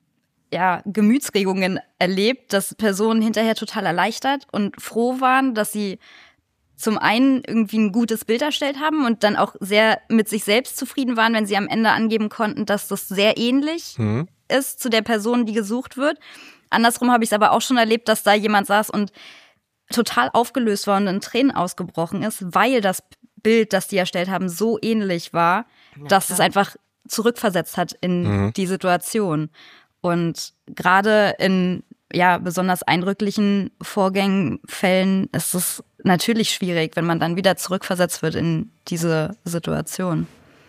ja, Gemütsregungen erlebt, dass Personen hinterher total erleichtert und froh waren, dass sie zum einen irgendwie ein gutes Bild erstellt haben und dann auch sehr mit sich selbst zufrieden waren, wenn sie am Ende angeben konnten, dass das sehr ähnlich mhm. ist zu der Person, die gesucht wird. Andersrum habe ich es aber auch schon erlebt, dass da jemand saß und total aufgelöst war und in Tränen ausgebrochen ist, weil das Bild, das die erstellt haben, so ähnlich war, ja, dass klar. es einfach zurückversetzt hat in mhm. die Situation. Und gerade in ja besonders eindrücklichen Vorgängen, Fällen ist es natürlich schwierig, wenn man dann wieder zurückversetzt wird in diese Situation.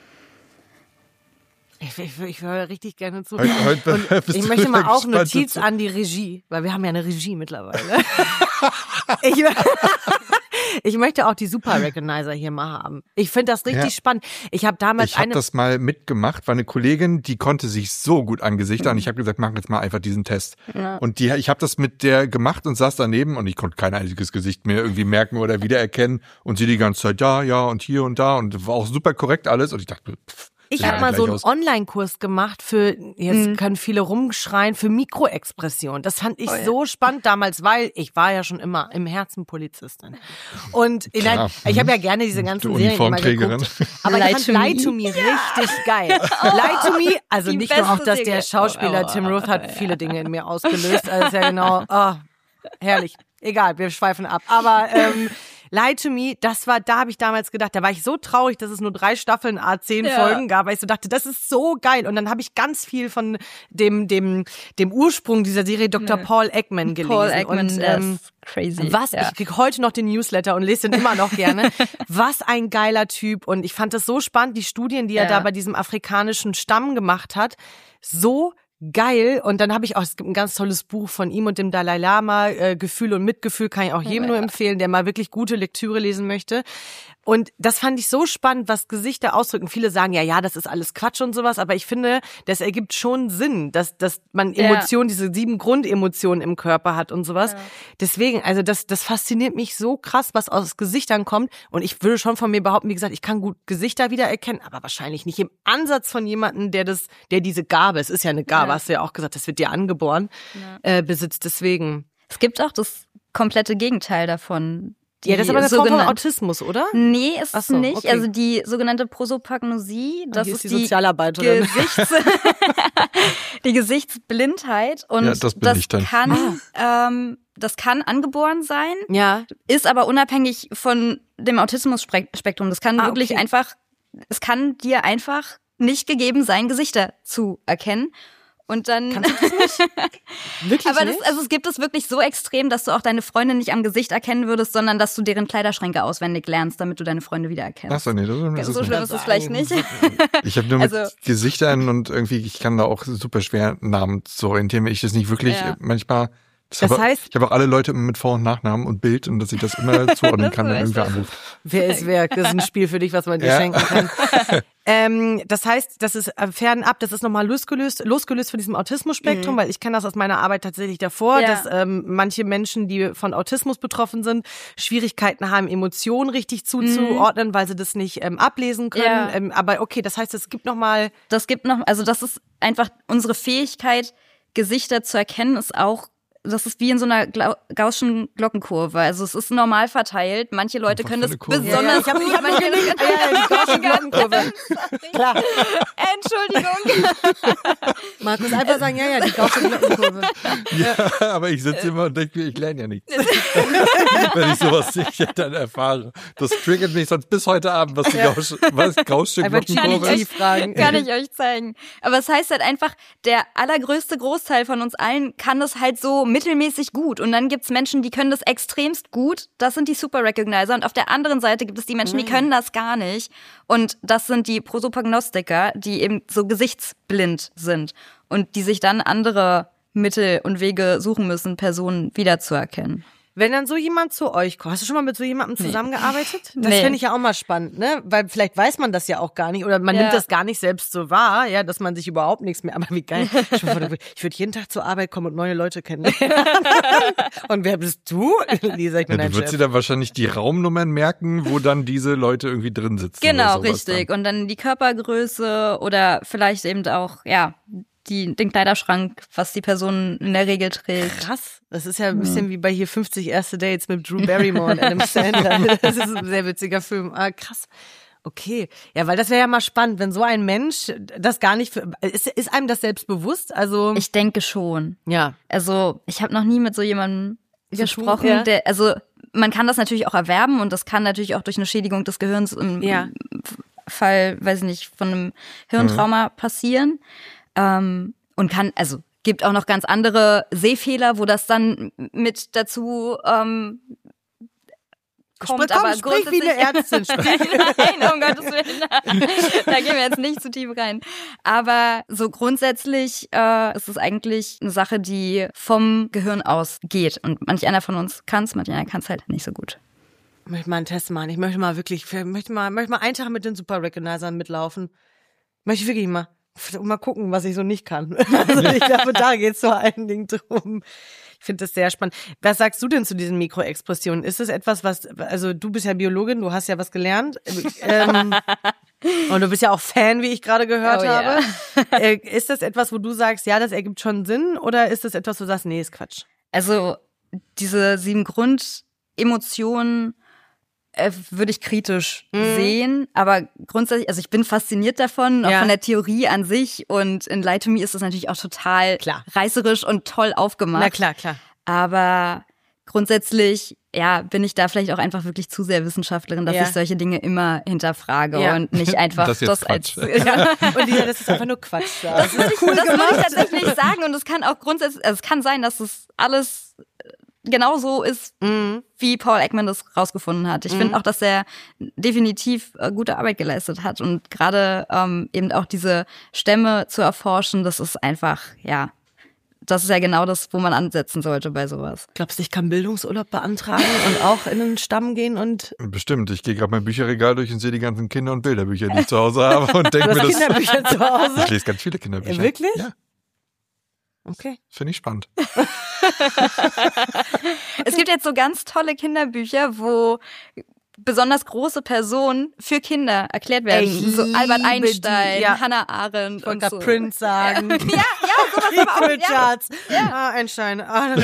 Ich, ich, ich höre richtig gerne zu. Heute, heute ich möchte mal auch Notiz an die Regie, weil wir haben ja eine Regie mittlerweile. ich, ich möchte auch die Super Recognizer hier mal haben. Ich finde das richtig ja. spannend. Ich habe damals Ich habe das mal mitgemacht, war eine Kollegin, die konnte sich so gut angesichtern. Mhm. Ich habe gesagt, mach jetzt mal einfach diesen Test. Ja. Und die, ich habe das mit der gemacht und saß daneben und ich konnte kein einziges Gesicht mehr irgendwie merken oder wiedererkennen. Und sie die ganze Zeit, ja, ja und hier und da und war auch super korrekt alles. Und ich dachte, pff. Ich habe mal so einen Online-Kurs gemacht für, jetzt mhm. können viele rumschreien, für Mikroexpression. Das fand ich oh, ja. so spannend damals, weil ich war ja schon immer im Herzen Polizistin. Und in ein, ich habe ja gerne diese ganzen die Serien immer geguckt. Aber Lie ich fand Lie to Me ja. richtig geil. Oh, Lie to Me, also nicht nur auch, dass der Schauspieler Tim Roth hat viele Dinge in mir ausgelöst. Also ist ja genau, oh, herrlich. Egal, wir schweifen ab. Aber ähm, Lie to Me, das war, da habe ich damals gedacht, da war ich so traurig, dass es nur drei Staffeln, a zehn ja. Folgen gab, weil ich so dachte, das ist so geil. Und dann habe ich ganz viel von dem dem dem Ursprung dieser Serie Doktor Ja. Paul Ekman gelesen. Paul Ekman, und ähm, crazy. Was, ja. ich krieg heute noch den Newsletter und lese den immer noch gerne. Was ein geiler Typ. Und ich fand das so spannend, die Studien, die er ja. da bei diesem afrikanischen Stamm gemacht hat, so geil. Und dann habe ich auch, es gibt ein ganz tolles Buch von ihm und dem Dalai Lama, äh, Gefühl und Mitgefühl, kann ich auch jedem ja. nur empfehlen, der mal wirklich gute Lektüre lesen möchte. Und das fand ich so spannend, was Gesichter ausdrücken. Viele sagen, ja, ja, das ist alles Quatsch und sowas, aber ich finde, das ergibt schon Sinn, dass, dass man Emotionen, ja. diese sieben Grundemotionen im Körper hat und sowas. Ja. Deswegen, also das, das fasziniert mich so krass, was aus Gesichtern kommt. Und ich würde schon von mir behaupten, wie gesagt, ich kann gut Gesichter wiedererkennen, aber wahrscheinlich nicht im Ansatz von jemandem, der das, der diese Gabe, es ist ja eine Gabe, ja. hast du ja auch gesagt, das wird dir angeboren, ja. äh, besitzt. Deswegen. Es gibt auch das komplette Gegenteil davon. Ja, das ist aber eine Form von Autismus, oder? Nee, ist es so, nicht. Okay. Also die sogenannte Prosopagnosie, das ist, ist die, die Sozialarbeiterin. Gesichts die Gesichtsblindheit. Und ja, das bin das ich dann. kann, ähm, das kann angeboren sein, ja. ist aber unabhängig von dem Autismus-Spektrum. Das kann ah, wirklich okay. einfach, es kann dir einfach nicht gegeben sein, Gesichter zu erkennen. Und dann. Kannst du das nicht? Wirklich Aber nicht? Das, also es gibt es wirklich so extrem, dass du auch deine Freunde nicht am Gesicht erkennen würdest, sondern dass du deren Kleiderschränke auswendig lernst, damit du deine Freunde wiedererkennst. Ach so, nee, das ist so schlimm ist es vielleicht nicht. Ich habe nur mit Also, Gesichtern und irgendwie, ich kann da auch super schwer Namen zu orientieren, ich das nicht wirklich Ja. manchmal. Das Das habe, heißt- ich habe auch alle Leute mit Vor- und Nachnamen und Bild und dass ich das immer zuordnen kann, wenn irgendwer anruft. Wer ist wer? Das ist ein Spiel für dich, was man dir Ja. schenken kann. ähm, das heißt, das ist äh, fernab, das ist nochmal losgelöst, losgelöst von diesem Autismus-Spektrum, Mhm. weil ich kenne das aus meiner Arbeit tatsächlich davor, Ja. dass ähm, manche Menschen, die von Autismus betroffen sind, Schwierigkeiten haben, Emotionen richtig zuzuordnen, weil sie das nicht ähm, ablesen können. Ja. Ähm, aber okay, das heißt, es gibt nochmal... das gibt noch, also das ist einfach unsere Fähigkeit, Gesichter zu erkennen, ist auch, das ist wie in so einer Glau- Gaußschen Glockenkurve. Also es ist normal verteilt. Manche Leute Was können für das eine Kurve? besonders Ja, ja, ich hab- gut. ich hab Manche nicht Leute- ja, ja, die Gaußsche Glockenkurve. Klar. Entschuldigung. Markus, einfach sagen, ja, ja, die Gaußsche Glockenkurve. Ja, aber ich sitze immer und denke mir, ich lerne ja nichts. Wenn ich sowas nicht dann erfahre. Das triggert mich sonst bis heute Abend, was die Ja. Gaußsche, was Gaußsche Einfach Glockenkurve Genie ist. fragen. Kann ich euch zeigen. Aber es heißt halt einfach, der allergrößte Großteil von uns allen kann das halt so mittelmäßig gut. Und dann gibt's Menschen, die können das extremst gut. Das sind die Super Recognizer. Und auf der anderen Seite gibt es die Menschen, die können das gar nicht. Und das sind die Prosopagnostiker, die eben so gesichtsblind sind. Und die sich dann andere Mittel und Wege suchen müssen, Personen wiederzuerkennen. Wenn dann so jemand zu euch kommt, hast du schon mal mit so jemandem zusammengearbeitet? Das Nee. finde ich ja auch mal spannend, ne? Weil vielleicht weiß man das ja auch gar nicht oder man Ja. nimmt das gar nicht selbst so wahr, ja, dass man sich überhaupt nichts mehr, aber wie geil. Ich würde jeden Tag zur Arbeit kommen und neue Leute kennenlernen. Und wer bist du? Lisa, ich bin Ja, dein du würdest Chef. dir dann wahrscheinlich die Raumnummern merken, wo dann diese Leute irgendwie drin sitzen. Genau, oder sowas richtig. Und dann die Körpergröße oder vielleicht eben auch, ja, die, den Kleiderschrank, was die Person in der Regel trägt. Krass. Das ist ja ein bisschen wie bei hier fünfzig erste Dates mit Drew Barrymore und Adam Sandler. Das ist ein sehr witziger Film. Ah, krass. Okay. Ja, weil das wäre ja mal spannend, wenn so ein Mensch das gar nicht für, ist, ist einem das selbst bewusst? Also, Ich denke schon. ja. Also ich habe noch nie mit so jemandem tun, gesprochen, ja. der, also man kann das natürlich auch erwerben und das kann natürlich auch durch eine Schädigung des Gehirns im Ja. Fall, weiß ich nicht, von einem Hirntrauma passieren. Ähm, und kann, also gibt auch noch ganz andere Sehfehler, wo das dann mit dazu ähm, kommt, Sprich, komm, aber sprich wie eine Ärztin. Sprich. Nein, um Gottes Willen. Da gehen wir jetzt nicht zu tief rein. Aber so grundsätzlich äh, ist es eigentlich eine Sache, die vom Gehirn aus geht. Und manch einer von uns kann es, manch einer kann es halt nicht so gut. Ich möchte mal einen Test machen. Ich möchte mal wirklich, ich möchte mal, möchte mal einen Tag mit den Super Recognizern mitlaufen. Möchte ich wirklich mal. Mal gucken, was ich so nicht kann. Also ich glaube, da geht's vor allen Dingen drum. Ich finde das sehr spannend. Was sagst du denn zu diesen Mikroexpressionen? Ist es etwas, was, also du bist ja Biologin, du hast ja was gelernt. Ähm, und du bist ja auch Fan, wie ich gerade gehört Oh, habe. ja. Äh, ist das etwas, wo du sagst, ja, das ergibt schon Sinn? Oder ist das etwas, wo du sagst, nee, ist Quatsch? Also diese sieben Grundemotionen äh, würde ich kritisch Mhm. sehen, aber grundsätzlich, also ich bin fasziniert davon, auch Ja. von der Theorie an sich und in Lie to Me ist das natürlich auch total Klar. reißerisch und toll aufgemacht. Na klar, klar. Aber grundsätzlich, ja, bin ich da vielleicht auch einfach wirklich zu sehr Wissenschaftlerin, dass Ja. ich solche Dinge immer hinterfrage Ja. und nicht einfach Das ist das, jetzt als Quatsch. Ja. Und Lisa, das ist einfach nur Quatsch. Das ist das würde ich tatsächlich sagen und es kann auch grundsätzlich, also es kann sein, dass es alles genauso ist, Mhm. wie Paul Ekman das rausgefunden hat. Ich Mhm. finde auch, dass er definitiv äh, gute Arbeit geleistet hat und gerade ähm, eben auch diese Stämme zu erforschen, das ist einfach, ja, das ist ja genau das, wo man ansetzen sollte bei sowas. Glaubst du, ich kann Bildungsurlaub beantragen und auch in einen Stamm gehen und... Bestimmt. Ich gehe gerade mein Bücherregal durch und sehe die ganzen Kinder- und Bilderbücher, die ich zu Hause habe und denke mir, das... Kinderbücher zu Hause? Ich lese ganz viele Kinderbücher. Ja, wirklich? Ja. Okay. Finde ich spannend. Es gibt jetzt so ganz tolle Kinderbücher, wo besonders große Personen für Kinder erklärt werden. Ey, so Albert Einstein, die, ja. Hannah Arendt Ich wollte und gerade so. Prince sagen. Ja, ja, sowas aber auch. Ja. Richards. Ja. Ah, Einstein. Ah,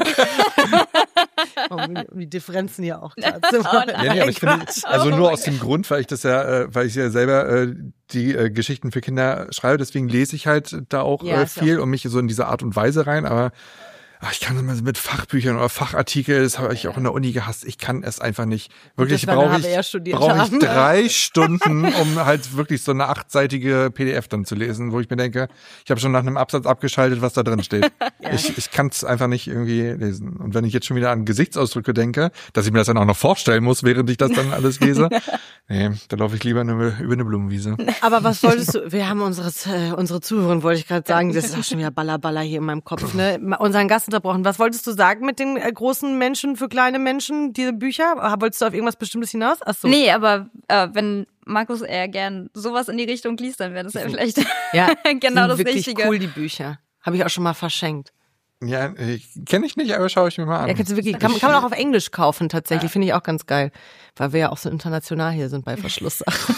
oh, die Differenzen hier auch klar. Oh nein. Ja, nee, aber ich finde, also nur aus dem Grund, weil ich das ja, äh, weil ich ja selber äh, die äh, Geschichten für Kinder schreibe, deswegen lese ich halt da auch Ja, äh, ist viel und mich so in diese Art und Weise rein, aber ach, ich kann immer so mit Fachbüchern oder Fachartikeln, das habe ich auch in der Uni gehasst, ich kann es einfach nicht. Wirklich das, weil wir brauche H B R ich, studiert brauche ich haben. drei Stunden, um halt wirklich so eine achtseitige P D F dann zu lesen, wo ich mir denke, ich habe schon nach einem Absatz abgeschaltet, was da drin steht. Ja. Ich, ich kann es einfach nicht irgendwie lesen. Und wenn ich jetzt schon wieder an Gesichtsausdrücke denke, dass ich mir das dann auch noch vorstellen muss, während ich das dann alles lese, nee, da laufe ich lieber eine, über eine Blumenwiese. Aber was wolltest du, wir haben unsere, äh, unsere Zuhörerin, wollte ich gerade sagen, das ist auch schon wieder Ballerballer hier in meinem Kopf, ne? Unseren Gast unterbrochen. Was wolltest du sagen mit den äh, großen Menschen für kleine Menschen, diese Bücher? Wolltest du auf irgendwas Bestimmtes hinaus? Ach so. Nee, aber äh, wenn Markus eher gern sowas in die Richtung liest, dann wäre das ja vielleicht Ja, genau sind das wirklich Richtige. cool, die Bücher. Habe ich auch schon mal verschenkt. Ja, kenne ich nicht, aber schaue ich mir mal an. Ja, kannst du wirklich, kann, kann man auch auf Englisch kaufen tatsächlich, finde ich auch ganz geil. Weil wir ja auch so international hier sind bei Verschlusssachen.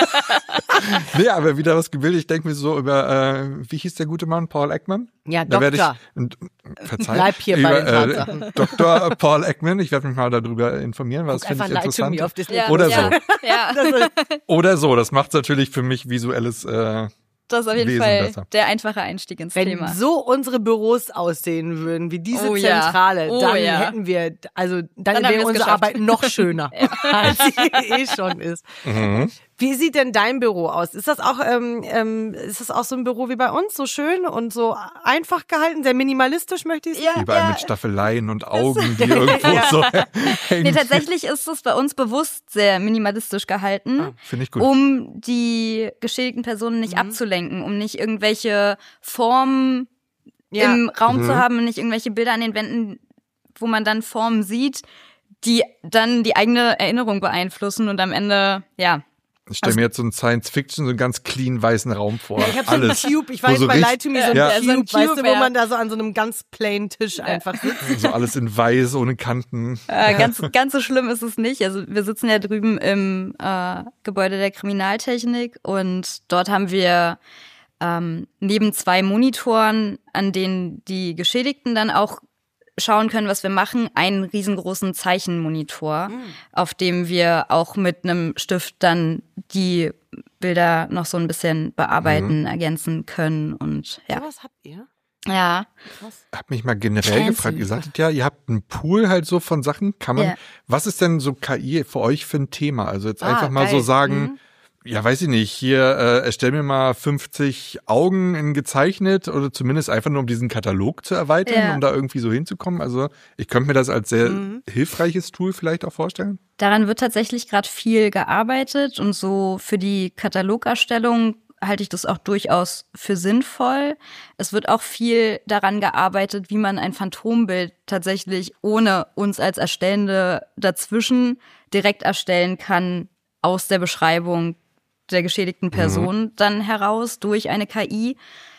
Nee, aber wieder was gebildet. Ich denke mir so über, äh, wie hieß der gute Mann? Paul Ekman? Ja, Da werde Doktor. ich, und, verzeih, Bleib hier über, bei den Tatsachen. Äh, Doktor Paul Ekman, ich werde mich mal darüber informieren, was Guck finde einfach ich Lie to interessant. Me auf Disney. Ja, Oder ja, so. Ja, Oder so, das macht natürlich für mich visuelles äh, das ist auf jeden Lesen Fall besser. der einfache Einstieg ins Wenn Thema. so unsere Büros aussehen würden, wie diese Oh ja. Zentrale, Oh dann ja. hätten wir, also dann, Dann haben wäre wir's unsere geschafft. Arbeit noch schöner, als sie eh schon ist. Mhm. Wie sieht denn dein Büro aus? Ist das auch, ähm, ähm, ist das auch so ein Büro wie bei uns, so schön und so einfach gehalten, sehr minimalistisch, möchte ich sagen? Ja, Überall ja. mit Staffeleien und Augen, die irgendwo Ja. so Nee, hängen. tatsächlich ist es bei uns bewusst sehr minimalistisch gehalten, Ah, finde ich gut. um die geschädigten Personen nicht abzulenken, um nicht irgendwelche Formen Ja. im Raum Mhm. zu haben und nicht irgendwelche Bilder an den Wänden, wo man dann Formen sieht, die dann die eigene Erinnerung beeinflussen und am Ende, ja. Ich stelle mir jetzt so einen Science-Fiction, so einen ganz clean weißen Raum vor. Ich habe so einen Alles. Cube, ich Wo weiß so bei richtig- Lie to Me so ein Ja. Cube, So ein weißt du, Cube, wo ja. man da so an so einem ganz plain Tisch einfach sitzt. So alles in weiß, ohne Kanten. Äh, ganz, ganz so schlimm ist es nicht. Also wir sitzen ja drüben im äh, Gebäude der Kriminaltechnik und dort haben wir ähm, neben zwei Monitoren, an denen die Geschädigten dann auch schauen können, was wir machen, einen riesengroßen Zeichenmonitor, auf dem wir auch mit einem Stift dann die Bilder noch so ein bisschen bearbeiten, ergänzen können und ja. So was habt ihr? Ja. Krass. Hab mich mal generell Fancy. gefragt, ihr sagtet ja, ihr habt einen Pool halt so von Sachen, kann man, Ja. was ist denn so K I für euch für ein Thema? Also jetzt Ah, einfach mal so geil. sagen, Mhm. ja, weiß ich nicht, hier äh, erstell mir mal fünfzig Augen in gezeichnet oder zumindest einfach nur um diesen Katalog zu erweitern, Ja. um da irgendwie so hinzukommen. Also ich könnte mir das als sehr Mhm. hilfreiches Tool vielleicht auch vorstellen. Daran wird tatsächlich gerade viel gearbeitet und so für die Katalogerstellung halte ich das auch durchaus für sinnvoll. Es wird auch viel daran gearbeitet, wie man ein Phantombild tatsächlich ohne uns als Erstellende dazwischen direkt erstellen kann aus der Beschreibung der geschädigten Person dann heraus durch eine K I.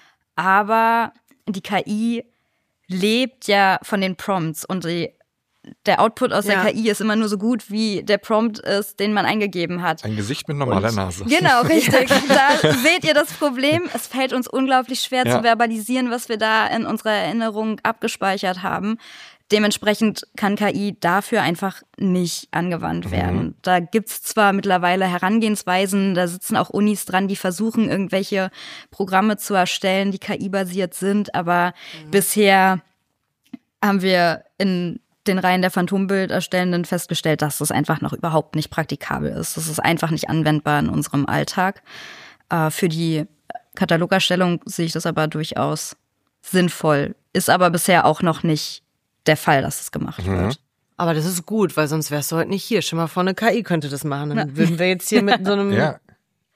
Aber die K I lebt ja von den Prompts und die, der Output aus Ja. der K I ist immer nur so gut, wie der Prompt ist, den man eingegeben hat. Ein Gesicht mit normaler Und- Nase. Genau, richtig. Da seht ihr das Problem. Es fällt uns unglaublich schwer Ja. zu verbalisieren, was wir da in unserer Erinnerung abgespeichert haben. Dementsprechend kann K I dafür einfach nicht angewandt werden. Da gibt's zwar mittlerweile Herangehensweisen, da sitzen auch Unis dran, die versuchen, irgendwelche Programme zu erstellen, die K I-basiert sind, aber bisher haben wir in den Reihen der Phantombilderstellenden festgestellt, dass das einfach noch überhaupt nicht praktikabel ist. Das ist einfach nicht anwendbar in unserem Alltag. Äh, für die Katalogerstellung sehe ich das aber durchaus sinnvoll. Ist aber bisher auch noch nicht der Fall, dass es gemacht wird. Aber das ist gut, weil sonst wärst du heute nicht hier. Schon mal vor, eine K I könnte das machen. Dann würden wir jetzt hier mit so einem... Ja.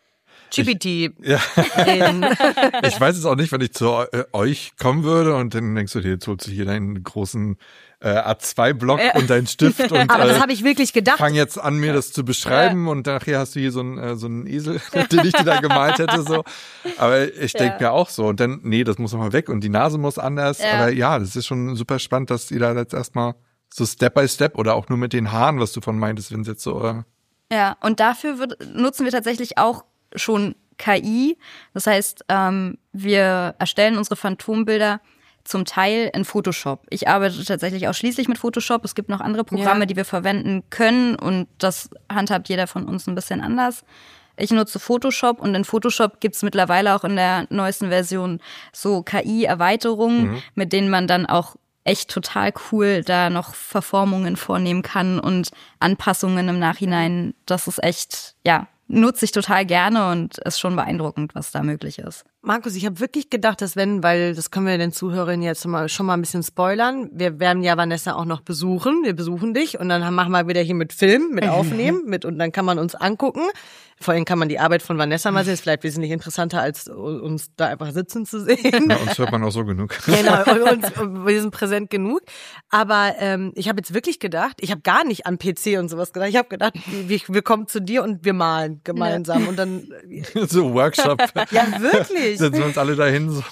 G P T Ja. reden. Ich weiß es auch nicht, wenn ich zu äh, euch kommen würde und dann denkst du dir, jetzt holst du hier deinen großen äh, A zwei Block Ja. und deinen Stift und Aber das äh, habe ich wirklich gedacht. fang jetzt an, mir das zu beschreiben und nachher hast du hier so einen, äh, so einen Esel, den ich dir da gemalt hätte, so. Aber ich denke Ja. mir auch so und dann, nee, das muss noch mal weg und die Nase muss anders. Ja. Aber ja, das ist schon super spannend, dass ihr da jetzt erstmal so Step by Step oder auch nur mit den Haaren, was du von meintest, wenn es jetzt so, äh, Ja, und dafür wird, nutzen wir tatsächlich auch schon K I. Das heißt, ähm, wir erstellen unsere Phantombilder zum Teil in Photoshop. Ich arbeite tatsächlich ausschließlich mit Photoshop. Es gibt noch andere Programme, Ja. die wir verwenden können und das handhabt jeder von uns ein bisschen anders. Ich nutze Photoshop und in Photoshop gibt's mittlerweile auch in der neuesten Version so K I-Erweiterungen, Mhm. mit denen man dann auch echt total cool da noch Verformungen vornehmen kann und Anpassungen im Nachhinein. Das ist echt, ja, nutze ich total gerne und ist schon beeindruckend, was da möglich ist. Markus, ich habe wirklich gedacht, dass wenn, weil das können wir den Zuhörerinnen jetzt mal, schon mal ein bisschen spoilern, wir werden ja Vanessa auch noch besuchen, wir besuchen dich und dann machen wir wieder hier mit Film, mit Aufnehmen, mit und dann kann man uns angucken. Vor allem kann man die Arbeit von Vanessa mal sehen, ist vielleicht wesentlich interessanter, als uns da einfach sitzen zu sehen. ja, uns hört man auch so genug. Genau, und, uns, und wir sind präsent genug. Aber ähm, ich habe jetzt wirklich gedacht, ich habe gar nicht an P C und sowas gedacht. Ich habe gedacht, wir, wir kommen zu dir und wir malen gemeinsam. Und dann, So Workshop. ja wirklich. Setzen wir uns alle dahin so.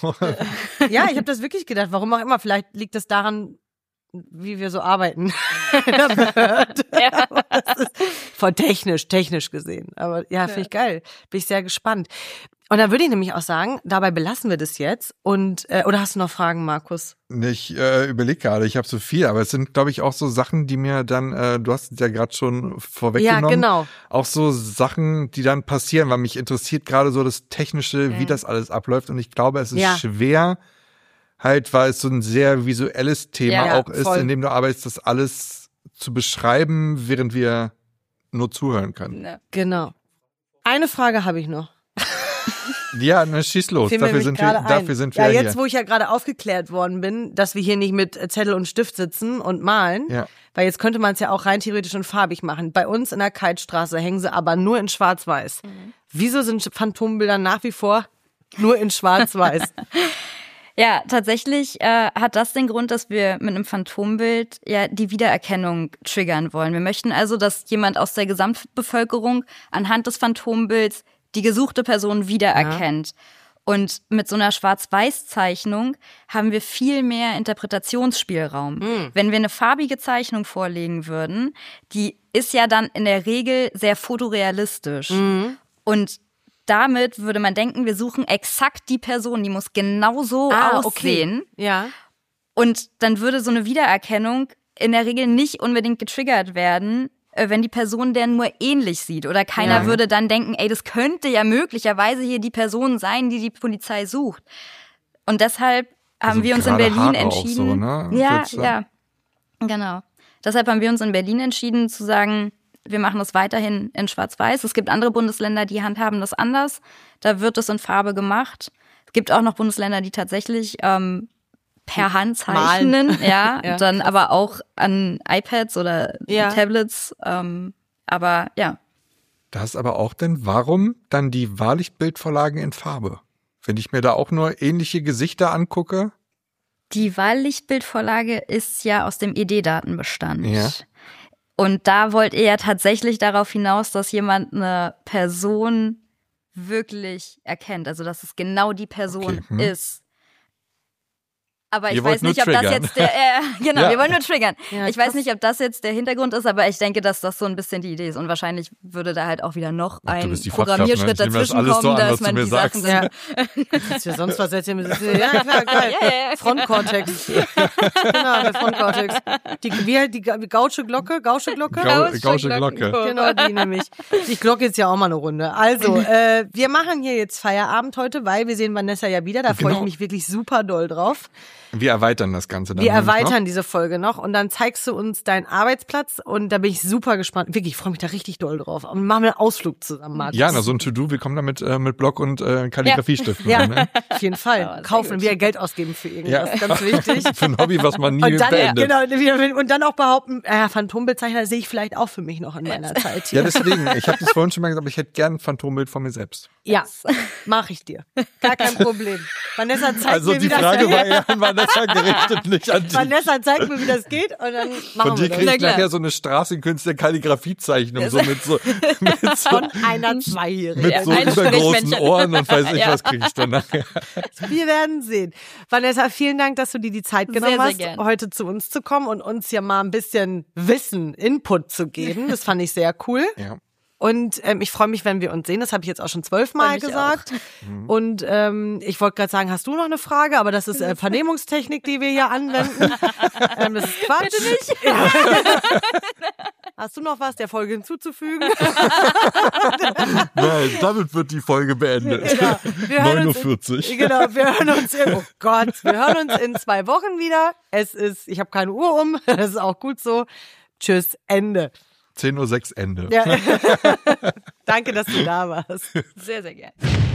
Ja, ich habe das wirklich gedacht. Warum auch immer. Vielleicht liegt das daran, wie wir so arbeiten in der Behörde. Ja. Aber das ist voll technisch, technisch gesehen. Aber ja, finde ich geil. Bin ich sehr gespannt. Und dann würde ich nämlich auch sagen, dabei belassen wir das jetzt. Und äh, oder hast du noch Fragen, Markus? Ich äh, überlege gerade, ich habe so viel, aber es sind, glaube ich, auch so Sachen, die mir dann, äh, du hast es ja gerade schon vorweggenommen, Ja, genau. auch so Sachen, die dann passieren, weil mich interessiert gerade so das Technische, Ja. wie das alles abläuft und ich glaube, es ist Ja. schwer, halt, weil es so ein sehr visuelles Thema Ja, auch ist, voll. in dem du arbeitest, das alles zu beschreiben, während wir nur zuhören können. Ja. Genau. Eine Frage habe ich noch. Ja, na, schieß los, Fiel mir dafür nämlich sind, wir, gerade ein. dafür sind wir ja, ja jetzt, hier. wo ich ja gerade aufgeklärt worden bin, dass wir hier nicht mit Zettel und Stift sitzen und malen, Ja. weil jetzt könnte man es ja auch rein theoretisch und farbig machen. Bei uns in der Keitstraße hängen sie aber nur in Schwarz-Weiß. Mhm. Wieso sind Phantombilder nach wie vor nur in Schwarz-Weiß? Ja, tatsächlich äh, hat das den Grund, dass wir mit einem Phantombild ja die Wiedererkennung triggern wollen. Wir möchten also, dass jemand aus der Gesamtbevölkerung anhand des Phantombilds die gesuchte Person wiedererkennt. Und mit so einer Schwarz-Weiß-Zeichnung haben wir viel mehr Interpretationsspielraum. Mhm. Wenn wir eine farbige Zeichnung vorlegen würden, die ist ja dann in der Regel sehr fotorealistisch. Mhm. Und damit würde man denken, wir suchen exakt die Person, die muss genauso aussehen. Ah, Ja. Und dann würde so eine Wiedererkennung in der Regel nicht unbedingt getriggert werden, äh, wenn die Person der nur ähnlich sieht. Oder keiner Ja. würde dann denken, ey, das könnte ja möglicherweise hier die Person sein, die die Polizei sucht. Und deshalb haben Also wir uns in gerade Berlin Haare auch entschieden. so, ne? Ja, Jetzt, äh, ja, genau. Deshalb haben wir uns in Berlin entschieden zu sagen, wir machen das weiterhin in Schwarz-Weiß. Es gibt andere Bundesländer, die handhaben das anders. Da wird es in Farbe gemacht. Es gibt auch noch Bundesländer, die tatsächlich ähm, per Hand zeichnen, Malen. ja, Ja, dann aber auch an iPads oder Ja. Tablets. Ähm, aber ja, Das aber auch denn, warum dann die Wahrlichtbildvorlagen in Farbe? Wenn ich mir da auch nur ähnliche Gesichter angucke. die Wahllichtbildvorlage ist ja aus dem E D-Datenbestand. Ja. Und da wollt ihr ja tatsächlich darauf hinaus, dass jemand eine Person wirklich erkennt. Also, dass es genau die Person Okay, hm. ist. Aber ich Ihr wollt weiß nicht, nur ob das triggern. jetzt der, äh, genau, Ja. wir wollen nur triggern. Ja, ich weiß krass. nicht, ob das jetzt der Hintergrund ist, aber ich denke, dass das so ein bisschen die Idee ist. Und wahrscheinlich würde da halt auch wieder noch Ach, du ein bist die Fachkraft, ne? Programmierschritt Ich nehme das dazwischen alles so kommen, an, was dass du man mir die Sachen sagst. Ja. Kannst du ja sonst was erzählen? Ja, klar, geil. Ja, ja, ja. Frontkortex. Genau, der Frontkortex. Die, wie, die Ga- Gautsche Glocke? Gausche Glocke? Gau- Gausche Gausche Glocke. Glocke. Genau, die nämlich. Die Glocke ist ja auch mal eine Runde. Also, äh, wir machen hier jetzt Feierabend heute, weil wir sehen Vanessa ja wieder. Da freue ich Genau. mich wirklich super doll drauf. Wir erweitern das Ganze dann. Wir nämlich noch. erweitern diese Folge noch und dann zeigst du uns deinen Arbeitsplatz und da bin ich super gespannt. Wirklich, ich freue mich da richtig doll drauf. Und machen wir einen Ausflug zusammen, Markus. Ja, na, so ein To-Do, wir kommen damit äh, mit Block und äh, Kalligrafiestiften. Ja, rein, ne? auf jeden Fall. Ja, sehr Kaufen, gut. wieder Geld ausgeben für irgendwas. Ja. Ganz wichtig. Für ein Hobby, was man nie Und dann, beendet. genau, und dann auch behaupten, äh, Phantombildzeichner sehe ich vielleicht auch für mich noch in meiner Zeit hier. Ja, deswegen, ich habe das vorhin schon mal gesagt, aber ich hätte gern ein Phantombild von mir selbst. Ja, mach ich dir. Gar kein Problem. Vanessa zeigt Also mir, die wie das Frage geht. war eher an Vanessa gerichtet, nicht an dich. Vanessa zeigt mir, wie das geht und dann machen Von dir wir krieg das. ich nachher so eine Straßenkünstler Kalligrafiezeichnung, so mit so, mit so, Von einer Zweijährigen. mit so ein übergroßen Strichmännchen. Ohren und weiß ich, Ja. was krieg ich dann nachher. Wir werden sehen. Vanessa, vielen Dank, dass du dir die Zeit genommen Sehr, sehr hast, gern. heute zu uns zu kommen und uns ja mal ein bisschen Wissen, Input zu geben. Das fand ich sehr cool. Ja. Und ähm, ich freue mich, wenn wir uns sehen. Das habe ich jetzt auch schon zwölfmal mich gesagt. Und ähm, ich wollte gerade sagen, hast du noch eine Frage? Aber das ist äh, Vernehmungstechnik, die wir hier anwenden. ähm, das ist Quatsch. Bitte nicht. Ja. Hast du noch was der Folge hinzuzufügen? Nein, damit wird die Folge beendet. Genau. Wir hören uns neunundvierzig. In, genau, wir hören uns in, oh Gott, wir hören uns in zwei Wochen wieder. Es ist, ich habe keine Uhr um, das ist auch gut so. Tschüss, Ende. zehn Uhr sechs Ende. Ja. Danke, dass du da warst. Sehr, sehr gern.